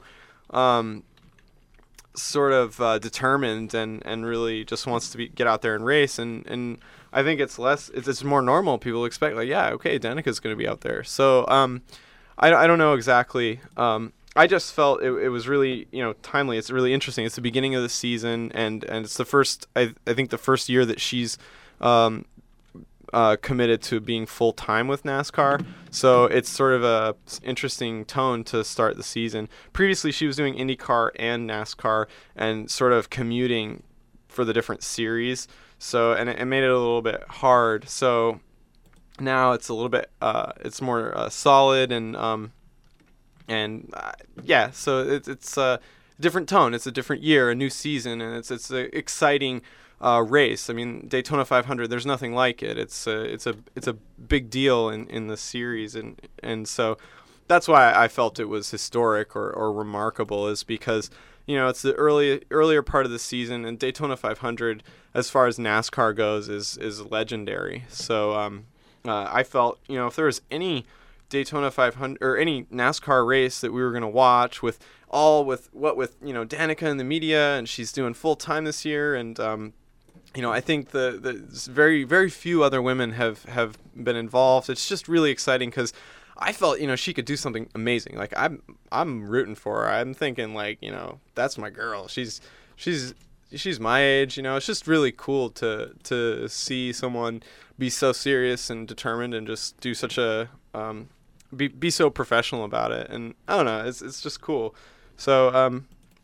S4: sort of determined and really just wants to get out there and race. And I think it's more normal. People expect Danica's going to be out there. So I don't know exactly. I just felt it was really timely. It's really interesting. It's the beginning of the season, and it's the first I think the first year that she's committed to being full time with NASCAR. So it's sort of a interesting tone to start the season. Previously, she was doing IndyCar and NASCAR and sort of commuting for the different series. So and it made it a little bit hard. So now it's a little bit it's more solid So it's a different tone. It's a different year, a new season, and it's an exciting race. I mean, Daytona 500. There's nothing like it. It's a big deal in the series, and so that's why I felt it was historic or remarkable, is because it's the earlier part of the season, and Daytona 500, as far as NASCAR goes, is legendary. So I felt if there was any Daytona 500 or any NASCAR race that we were going to watch with Danica in the media, and she's doing full time this year, and I think the very, very few other women have been involved. It's just really exciting because I felt she could do something amazing. Like I'm rooting for her. I'm thinking that's my girl. She's she's my age. It's just really cool to see someone be so serious and determined and just do such a be so professional about it. And I don't know, it's just cool. So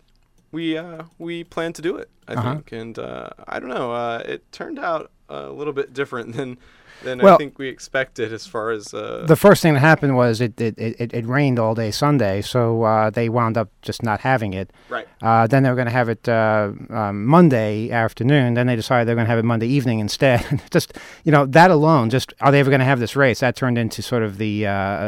S4: we plan to do it, I think, and I don't know. It turned out a little bit different than I think we expected as far as
S3: the first thing that happened was it rained all day Sunday, so they wound up just not having it.
S4: Right.
S3: Then they were going to have it Monday afternoon. Then they decided they were going to have it Monday evening instead. Just that alone, just are they ever going to have this race? That turned into sort of the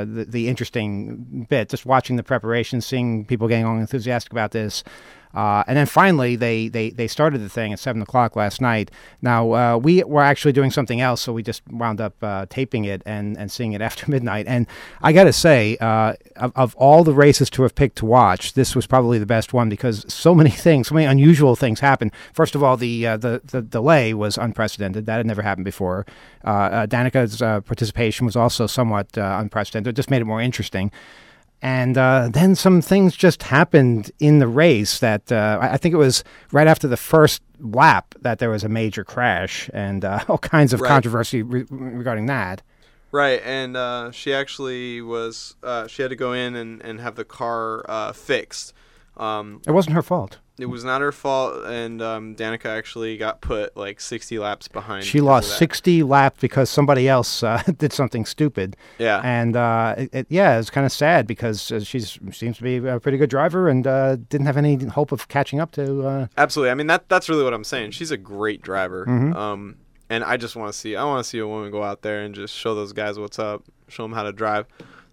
S3: interesting bit. Just watching the preparation, seeing people getting all enthusiastic about this. And then finally, they started the thing at 7 o'clock last night. Now, we were actually doing something else, so we just wound up taping it and seeing it after midnight. And I got to say, of all the races to have picked to watch, this was probably the best one because so many unusual things happened. First of all, the delay was unprecedented. That had never happened before. Danica's participation was also somewhat unprecedented. It just made it more interesting. And then some things just happened in the race that I think it was right after the first lap that there was a major crash and all kinds of controversy regarding that.
S4: Right, and she actually was she had to go in and have the car fixed.
S3: It wasn't her fault.
S4: It was not her fault, and Danica actually got put like 60 laps behind.
S3: She lost 60 laps because somebody else did something stupid.
S4: Yeah.
S3: And it's kind of sad because she seems to be a pretty good driver and didn't have any hope of catching up to.
S4: Absolutely. I mean, that's really what I'm saying. She's a great driver.
S3: Mm-hmm.
S4: And I just want to see a woman go out there and just show those guys what's up, show them how to drive.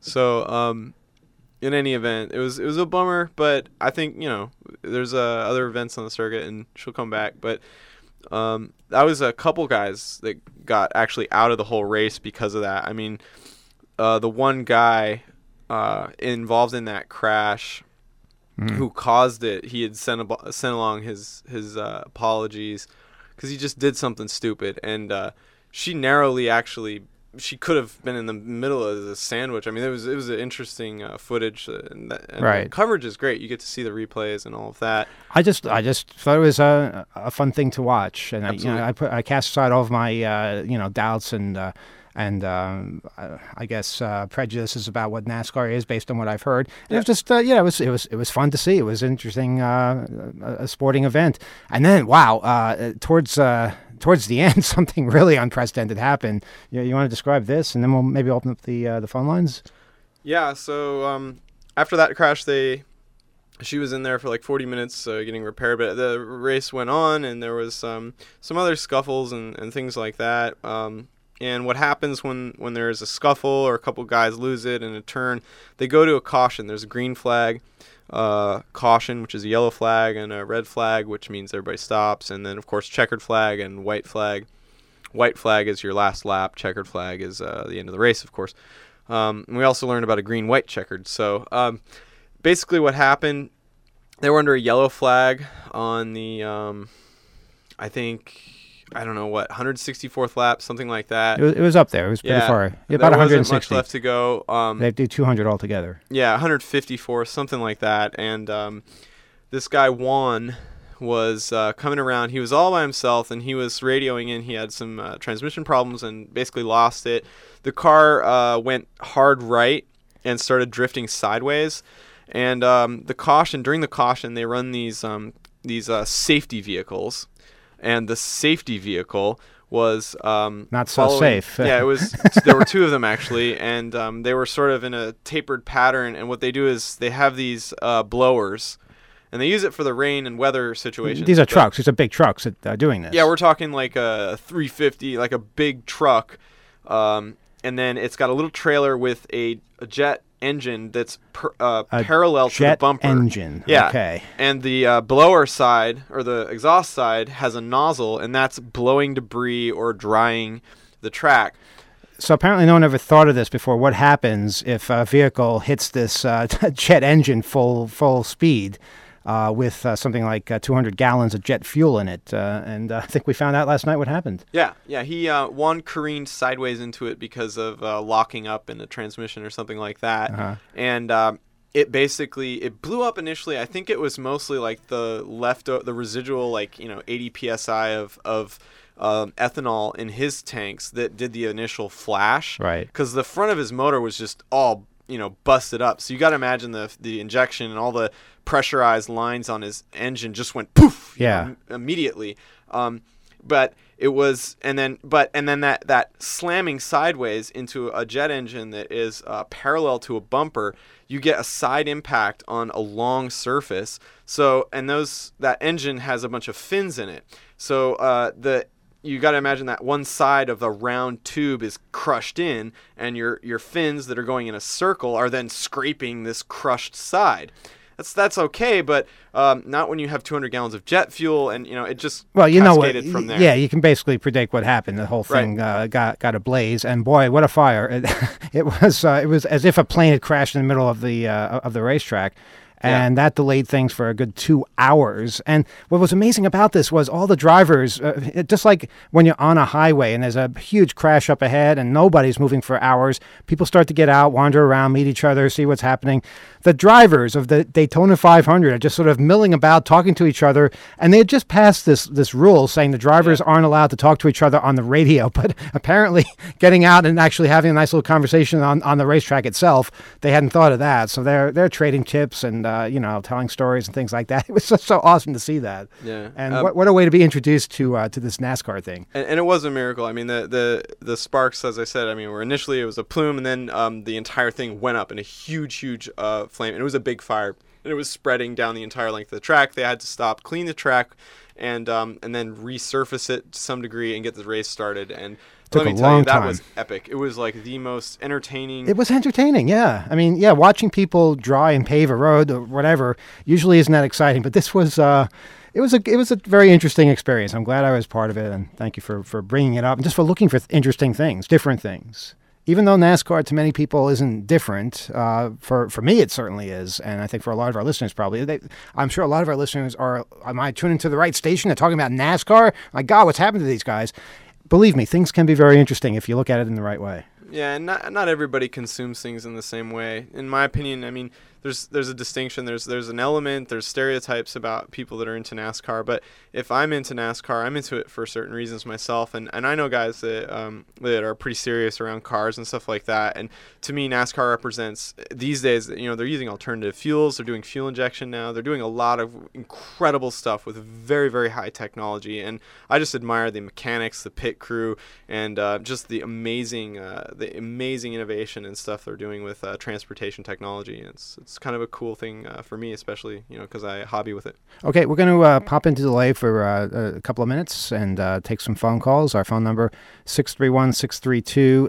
S4: So, in any event, it was a bummer, but I think there's other events on the circuit, and she'll come back. But that was a couple guys that got actually out of the whole race because of that. I mean, the one guy involved in that crash who caused it, he had sent along his apologies because he just did something stupid, and she narrowly actually. She could have been in the middle of the sandwich. I mean, it was an interesting footage, and the coverage is great. You get to see the replays and all of that.
S3: I just thought it was a fun thing to watch, and I cast aside all of my doubts and I guess prejudices about what NASCAR is based on what I've heard. And it was just it was fun to see. It was an interesting a sporting event, and then towards the end, something really unprecedented happened. You want to describe this, and then we'll maybe open up the phone lines?
S4: Yeah, so after that crash, she was in there for like 40 minutes getting repaired, but the race went on, and there was some other scuffles and things like that. And what happens when there's a scuffle or a couple guys lose it in a turn, they go to a caution. There's a green flag. Caution, which is a yellow flag, and a red flag, which means everybody stops, and then of course checkered flag and white flag. White flag is your last lap, checkered flag is the end of the race, of course. And we also learned about a green, white, checkered. So basically what happened, they were under a yellow flag on the I don't know what, 164th lap, something like that.
S3: It was up there. It was pretty far. About 160.
S4: There wasn't much left to go.
S3: They do 200 altogether.
S4: Yeah, 154, something like that. And this guy, Juan, was coming around. He was all by himself, and he was radioing in. He had some transmission problems and basically lost it. The car went hard right and started drifting sideways. And during the caution, they run these safety vehicles. And the safety vehicle was
S3: not so safe.
S4: Yeah, it was. There were two of them actually, and they were sort of in a tapered pattern. And what they do is they have these blowers, and they use it for the rain and weather situations.
S3: These are trucks. These are big trucks that are doing this.
S4: Yeah, we're talking like a 350, like a big truck, and then it's got a little trailer with a jet engine that's parallel to the bumper.
S3: Engine.
S4: Yeah.
S3: Okay.
S4: And the blower side, or the exhaust side, has a nozzle, and that's blowing debris or drying the track.
S3: So apparently no one ever thought of this before. What happens if a vehicle hits this jet engine full speed with something like 200 gallons of jet fuel in it? And I think we found out last night what happened.
S4: Yeah. He careened sideways into it because of locking up in a transmission or something like that.
S3: Uh-huh.
S4: And it blew up initially. I think it was mostly like the residual, like, 80 psi of ethanol in his tanks that did the initial flash.
S3: Right.
S4: Because the front of his motor was just all, busted up. So you got to imagine the injection and all the pressurized lines on his engine just went poof. Immediately. But it was, and then that slamming sideways into a jet engine that is parallel to a bumper, you get a side impact on a long surface. So, and that engine has a bunch of fins in it. So you got to imagine that one side of the round tube is crushed in, and your fins that are going in a circle are then scraping this crushed side. That's okay, but not when you have 200 gallons of jet fuel, and it just cascaded from there.
S3: Yeah, you can basically predict what happened. The whole thing got ablaze, and boy, what a fire! It was as if a plane had crashed in the middle of the racetrack. And that delayed things for a good 2 hours. And what was amazing about this was all the drivers, just like when you're on a highway and there's a huge crash up ahead and nobody's moving for hours, people start to get out, wander around, meet each other, see what's happening. The drivers of the Daytona 500 are just sort of milling about, talking to each other. And they had just passed this rule saying the drivers aren't allowed to talk to each other on the radio. But apparently getting out and actually having a nice little conversation on the racetrack itself, they hadn't thought of that. So they're trading tips and telling stories and things like that. It was so awesome to see that.
S4: Yeah.
S3: And what a way to be introduced to this NASCAR thing.
S4: And it was a miracle. I mean, the sparks, as I said, were initially it was a plume, and then the entire thing went up in a huge flame. And it was a big fire. And it was spreading down the entire length of the track. They had to stop, clean the track, and then resurface it to some degree and get the race started. And let me tell you, that was epic. It was like the most entertaining.
S3: It was entertaining, yeah. I mean, yeah, watching people dry and pave a road or whatever usually isn't that exciting, but this was it was a very interesting experience. I'm glad I was part of it, and thank you for bringing it up and just for looking for interesting things, different things. Even though NASCAR to many people isn't different, for me it certainly is, and I think for a lot of our listeners probably. I'm sure a lot of our listeners am I tuning into the right station? They're talking about NASCAR? My God, what's happened to these guys? Believe me, things can be very interesting if you look at it in the right way.
S4: Yeah, and not everybody consumes things in the same way. In my opinion, there's a distinction. There's an element. There's stereotypes about people that are into NASCAR. But if I'm into NASCAR, I'm into it for certain reasons myself. And I know guys that are pretty serious around cars and stuff like that. And to me, NASCAR represents these days. They're using alternative fuels. They're doing fuel injection now. They're doing a lot of incredible stuff with very, very high technology. And I just admire the mechanics, the pit crew, and just the amazing innovation and stuff they're doing with transportation technology. It's kind of a cool thing for me, especially because I hobby with it. Okay,
S3: we're going to pop into delay for a couple of minutes and take some phone calls. Our phone number 631-632-9872,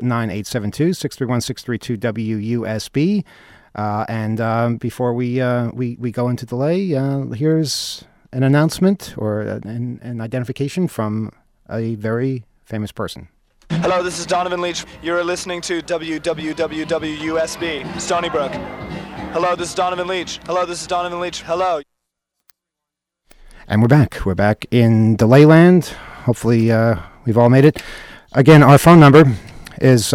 S3: 631-632-WUSB. And before we go into delay, here's an announcement or an identification from a very famous person.
S5: Hello, this is Donovan Leach. You're listening to WWWWUSB, Stony Brook. Hello, this is Donovan Leach. Hello, this is Donovan Leach. Hello.
S3: And we're back. We're back in Delayland. Hopefully we've all made it. Again, our phone number is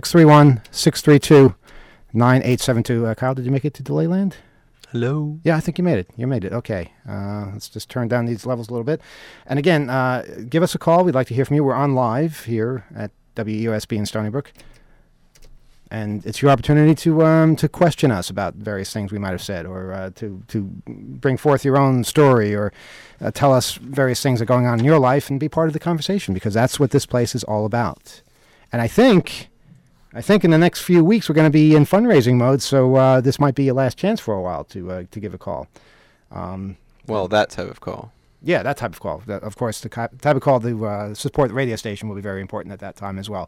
S3: 631-632-9872. Kyle, did you make it to Delayland?
S4: Hello.
S3: Yeah, I think you made it. You made it. Okay. Let's just turn down these levels a little bit. And again, give us a call. We'd like to hear from you. We're on live here at WUSB in Stony Brook. And it's your opportunity to question us about various things we might have said, or to bring forth your own story, or tell us various things that are going on in your life and be part of the conversation, because that's what this place is all about. And I think in the next few weeks we're going to be in fundraising mode, so this might be your last chance for a while to give a call.
S4: That type of call.
S3: Yeah, that type of call. Of course, the type of call to support the radio station will be very important at that time as well.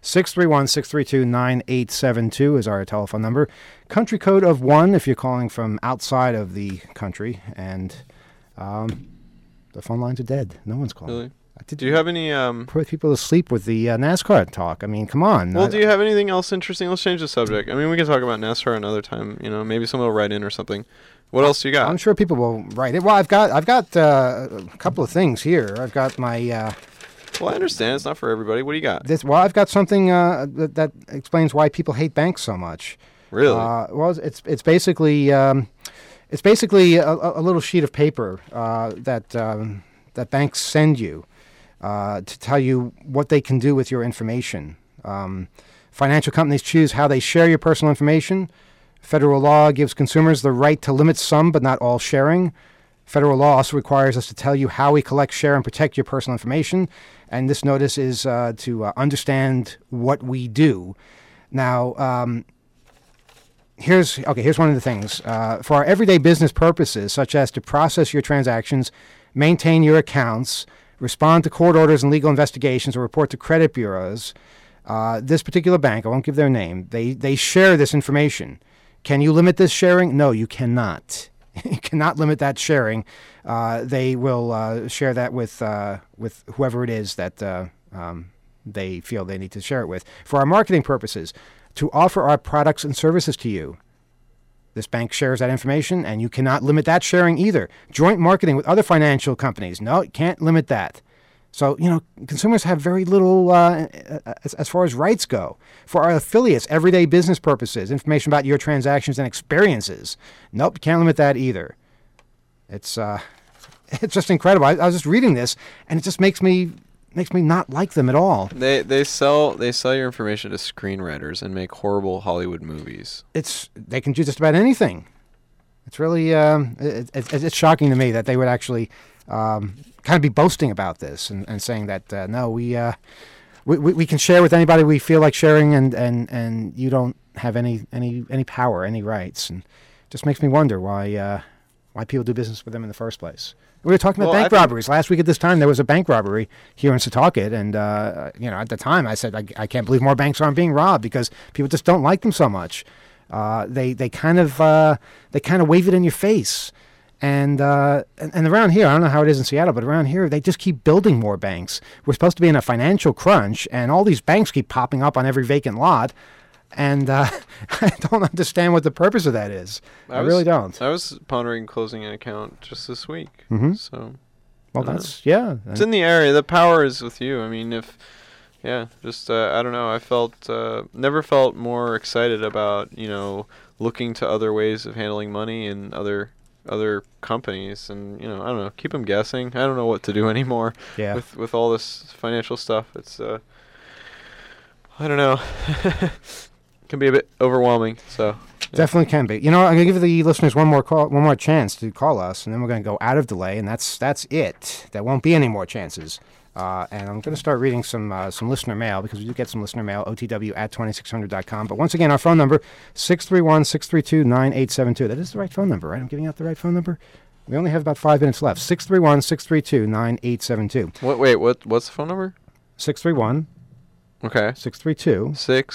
S3: 631-632-9872 is our telephone number. Country code of 1 if you're calling from outside of the country. And the phone lines are dead. No one's calling.
S4: Really? Do you have any...
S3: Put people to sleep with the NASCAR talk. I mean, come on.
S4: Well, do you have anything else interesting? Let's change the subject. I mean, we can talk about NASCAR another time. Maybe someone will write in or something. What else do you got?
S3: I'm sure people will write it. Well, I've got a couple of things here. I've got my...
S4: Well, I understand. It's not for everybody. What do you got?
S3: I've got something that explains why people hate banks so much.
S4: Really?
S3: Well, it's basically a little sheet of paper that banks send you to tell you what they can do with your information. Financial companies choose how they share your personal information. Federal law gives consumers the right to limit some but not all sharing. Federal law also requires us to tell you how we collect, share, and protect your personal information. And this notice is to understand what we do. Now, here's one of the things. For our everyday business purposes, such as to process your transactions, maintain your accounts, respond to court orders and legal investigations, or report to credit bureaus, this particular bank, I won't give their name, they share this information. Can you limit this sharing? No, you cannot. You cannot limit that sharing. They will share that with whoever it is that they feel they need to share it with. For our marketing purposes, to offer our products and services to you, this bank shares that information, and you cannot limit that sharing either. Joint marketing with other financial companies, no, you can't limit that. So, consumers have very little as far as rights go. For our affiliates, everyday business purposes, information about your transactions and experiences, nope, can't limit that either. It's just incredible. I was just reading this, and it just makes me not like them at all.
S4: They sell your information to screenwriters and make horrible Hollywood movies.
S3: They can do just about anything. It's really it's shocking to me that they would actually kind of be boasting about this and saying that no, we can share with anybody we feel like sharing, and you don't have any power, any rights, and it just makes me wonder why people do business with them in the first place. We were talking about bank robberies. Last week at this time, there was a bank robbery here in Setauket, and at the time I said, I can't believe more banks aren't being robbed because people just don't like them so much. They kind of wave it in your face, and around here, I don't know how it is in Seattle, but around here they just keep building more banks. We're supposed to be in a financial crunch, and all these banks keep popping up on every vacant lot. And I don't understand what the purpose of that is. I really don't.
S4: I was pondering closing an account just this week.
S3: Mm-hmm.
S4: So,
S3: well, it's
S4: in the area. The power is with you. I mean, I don't know. I never felt more excited about looking to other ways of handling money and other companies, and I don't know, keep them guessing. I don't know what to do anymore.
S3: Yeah.
S4: With all this financial stuff, it's I don't know. Can be a bit overwhelming, so yeah.
S3: Definitely can be. I'm going to give the listeners one more chance to call us, and then we're going to go out of delay, and that's it. There won't be any more chances. And I'm going to start reading some listener mail, because we do get some listener mail, otw@2600.com. But once again, our phone number, 631-632-9872. That is the right phone number, right? I'm giving out the right phone number? We only have about 5 minutes left. 631-632-9872.
S4: What's the phone number?
S3: 631.
S4: Okay.
S3: 632.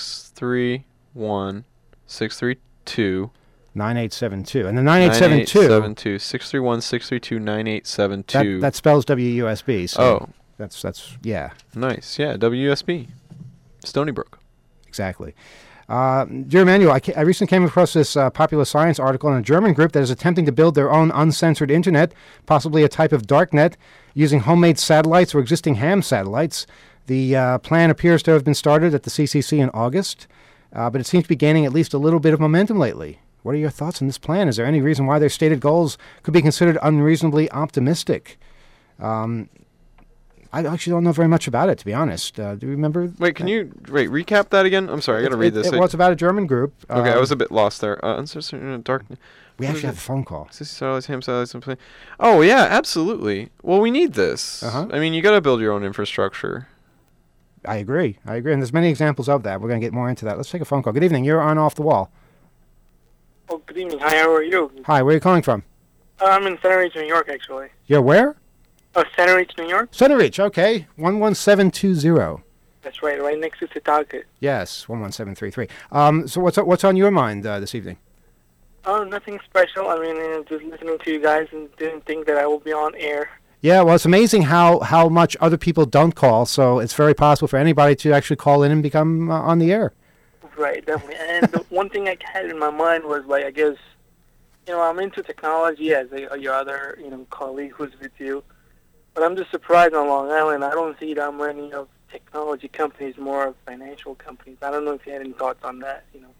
S4: 631-632.
S3: 9872. And the 9872.
S4: 631-632-9872.
S3: That spells WUSB. So that's yeah.
S4: Nice. Yeah, WUSB. Stony Brook.
S3: Exactly. Dear Emmanuel, I recently came across this Popular Science article on a German group that is attempting to build their own uncensored internet, possibly a type of darknet, using homemade satellites or existing ham satellites. The plan appears to have been started at the CCC in August, but it seems to be gaining at least a little bit of momentum lately. What are your thoughts on this plan? Is there any reason why their stated goals could be considered unreasonably optimistic? I actually don't know very much about it, to be honest. Do you remember?
S4: Wait, can you recap that again? I'm sorry, I got to read this.
S3: It's about a German group.
S4: Okay, I was a bit lost there. Dark.
S3: We actually have a phone call.
S4: Ham satellites. Oh yeah, absolutely. Well, we need this.
S3: Uh-huh.
S4: I mean, you got to build your own infrastructure.
S3: I agree. And there's many examples of that. We're going to get more into that. Let's take a phone call. Good evening. You're on Off the Wall.
S6: Oh, good evening. Hi, how are you?
S3: Hi, where are you calling from?
S6: I'm in Center Ridge, New York, actually.
S3: You're where?
S6: Oh, Center Ridge, New York?
S3: Center Ridge, okay. 11720.
S6: That's right next to Setauket.
S3: Yes, 11733. So what's on your mind this evening?
S6: Oh, nothing special. I mean, just listening to you guys and didn't think that I will be on air.
S3: Yeah, well, it's amazing how much other people don't call, so it's very possible for anybody to actually call in and become on the air.
S6: Right, definitely. And the one thing I had in my mind was, I guess, I'm into technology as your other, colleague who's with you. But I'm just surprised on Long Island. I don't see that many of technology companies, more of financial companies. I don't know if you had any thoughts on that,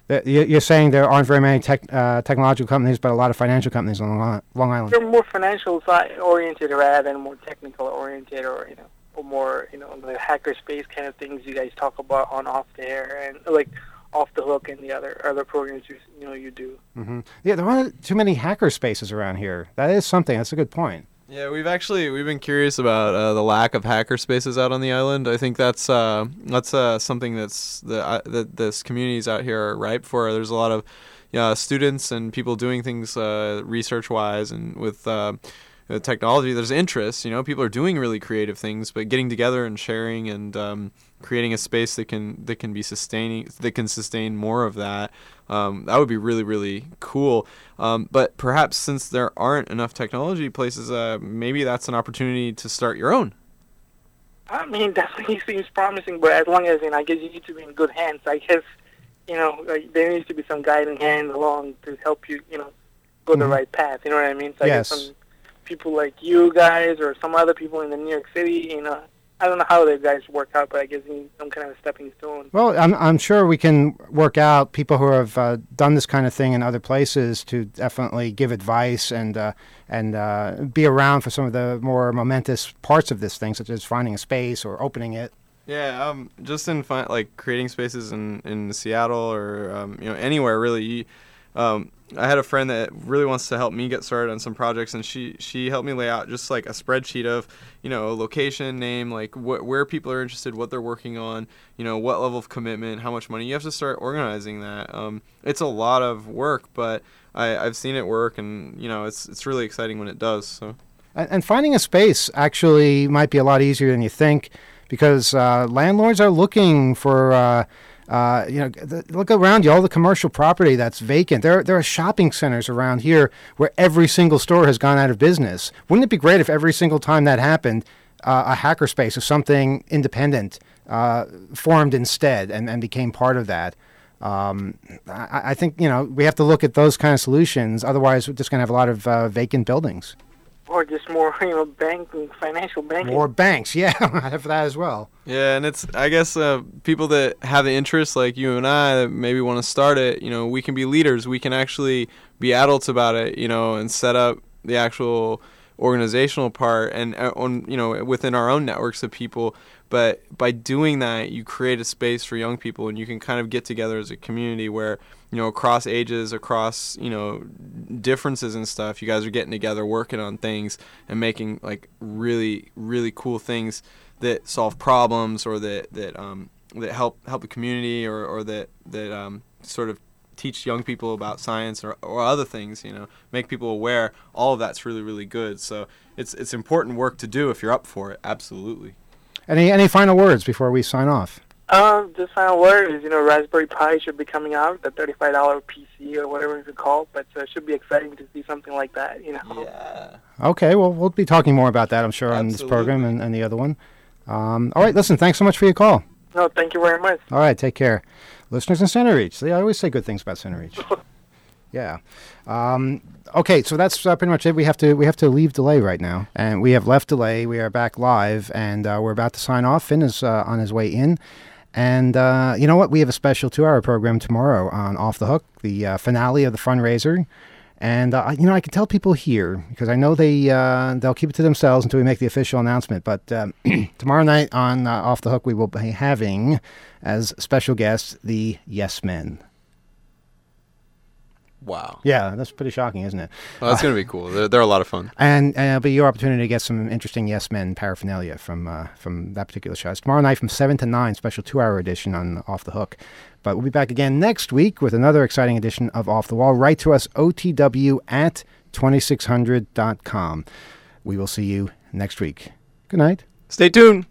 S3: You're saying there aren't very many technological companies, but a lot of financial companies on Long Island.
S6: They're more financial side oriented rather than more technical oriented, or or more the hacker space kind of things you guys talk about on Off the Air and like Off the Hook and the other programs you do.
S3: Mm-hmm. Yeah, there aren't too many hacker spaces around here. That is something. That's a good point.
S4: Yeah, we've been curious about the lack of hacker spaces out on the island. I think that's something that this communities out here are ripe for. There's a lot of students and people doing things research wise and with technology. There's interest. People are doing really creative things, but getting together and sharing and creating a space that can sustain more of that. That would be really, really cool. But perhaps since there aren't enough technology places, maybe that's an opportunity to start your own.
S6: I mean, definitely seems promising, but as long as I guess you need to be in good hands. I guess there needs to be some guiding hand along to help you go the right path. You know what I mean? So
S3: yes.
S6: I guess some people like you guys or some other people in the New York City, I don't know how the guys work out, but I guess you need some kind of stepping stone.
S3: Well, I'm sure we can work out people who have done this kind of thing in other places to definitely give advice and be around for some of the more momentous parts of this thing, such as finding a space or opening it.
S4: Yeah, just in creating spaces in Seattle or anywhere really. I had a friend that really wants to help me get started on some projects, and she helped me lay out just like a spreadsheet of location, name, like where people are interested, what they're working on, what level of commitment, how much money. You have to start organizing that. It's a lot of work, but I've seen it work, and it's really exciting when it does. So
S3: and finding a space actually might be a lot easier than you think, because landlords are looking for. Look around you, all the commercial property that's vacant. There are shopping centers around here where every single store has gone out of business. Wouldn't it be great if every single time that happened, a hackerspace or something independent formed instead and became part of that? I think, we have to look at those kind of solutions. Otherwise, we're just going to have a lot of vacant buildings.
S6: Or just more, banking, financial banking.
S3: More banks, yeah, I have that as well.
S4: Yeah, and it's, I guess, people that have the interest, like you and I, that maybe want to start it, we can be leaders. We can actually be adults about it, and set up the actual organizational part and, within our own networks of people. But by doing that, you create a space for young people, and you can kind of get together as a community where, across ages, across, differences and stuff, you guys are getting together, working on things and making like really, really cool things that solve problems or that help the community or that sort of teach young people about science or other things, make people aware. All of that's really, really good. So it's important work to do if you're up for it. Absolutely.
S3: Any final words before we sign off?
S6: The final word is, Raspberry Pi should be coming out, the $35 PC or whatever it's called, but it should be exciting to see something like that,
S4: Yeah.
S3: Okay, well, we'll be talking more about that, I'm sure,
S4: Absolutely.
S3: on this program and the other one. All right, listen, thanks so much for your call.
S6: No, thank you very much.
S3: All right, take care. Listeners in Center Reach. See, I always say good things about Center Reach. Yeah. Okay, so that's pretty much it. We have to leave Delay right now, and we have left Delay. We are back live, and we're about to sign off. Finn is on his way in, and you know what? We have a special 2-hour program tomorrow on Off the Hook, the finale of the fundraiser, and I can tell people here because I know they'll keep it to themselves until we make the official announcement. But tomorrow night on Off the Hook, we will be having as special guests the Yes Men.
S4: Wow.
S3: Yeah, that's pretty shocking, isn't it?
S4: Well, that's going to be cool. They're a lot of fun.
S3: And it'll be your opportunity to get some interesting Yes Men paraphernalia from that particular show. It's tomorrow night from 7 to 9, special 2-hour edition on Off the Hook. But we'll be back again next week with another exciting edition of Off the Wall. Write to us, otw@2600.com. We will see you next week. Good night.
S4: Stay tuned.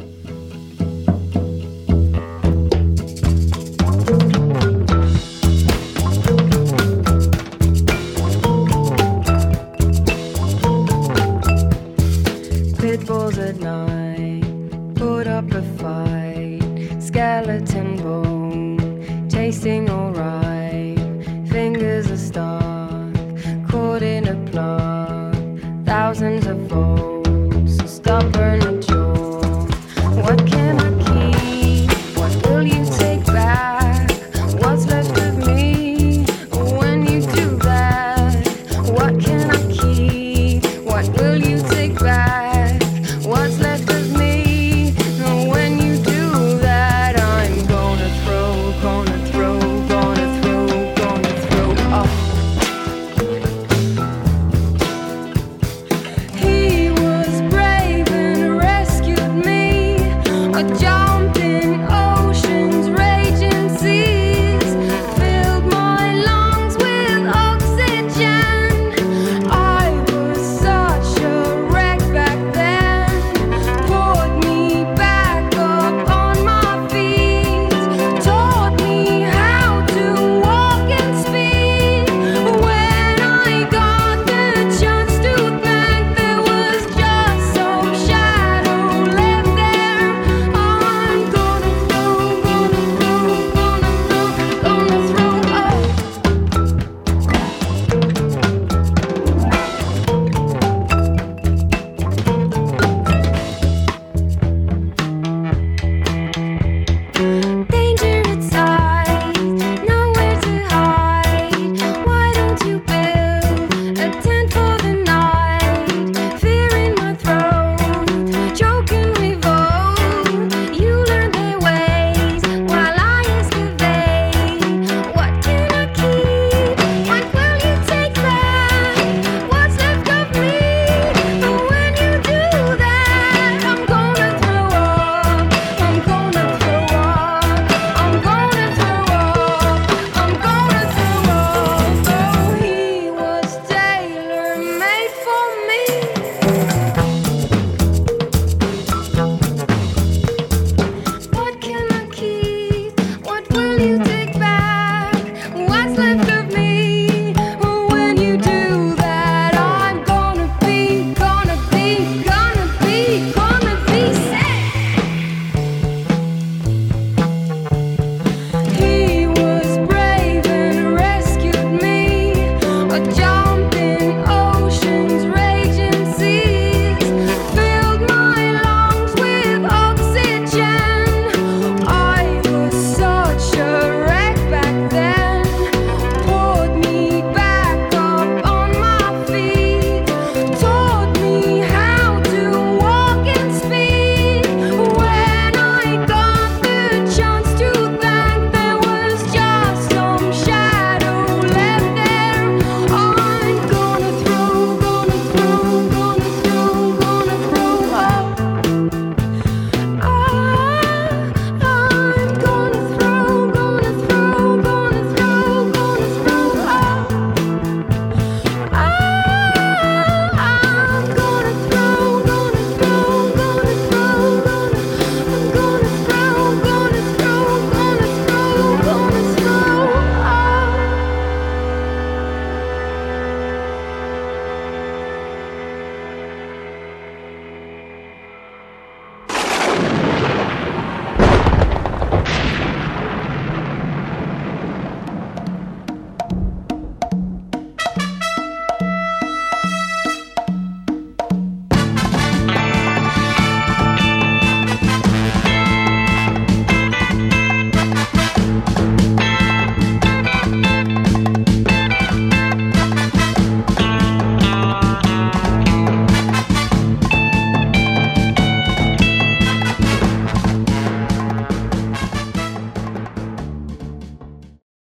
S7: Bulls at night, put up a fight, skeleton bone, tasting alright, fingers are stuck, caught in a plug, thousands of volts, stubborn jaw, what in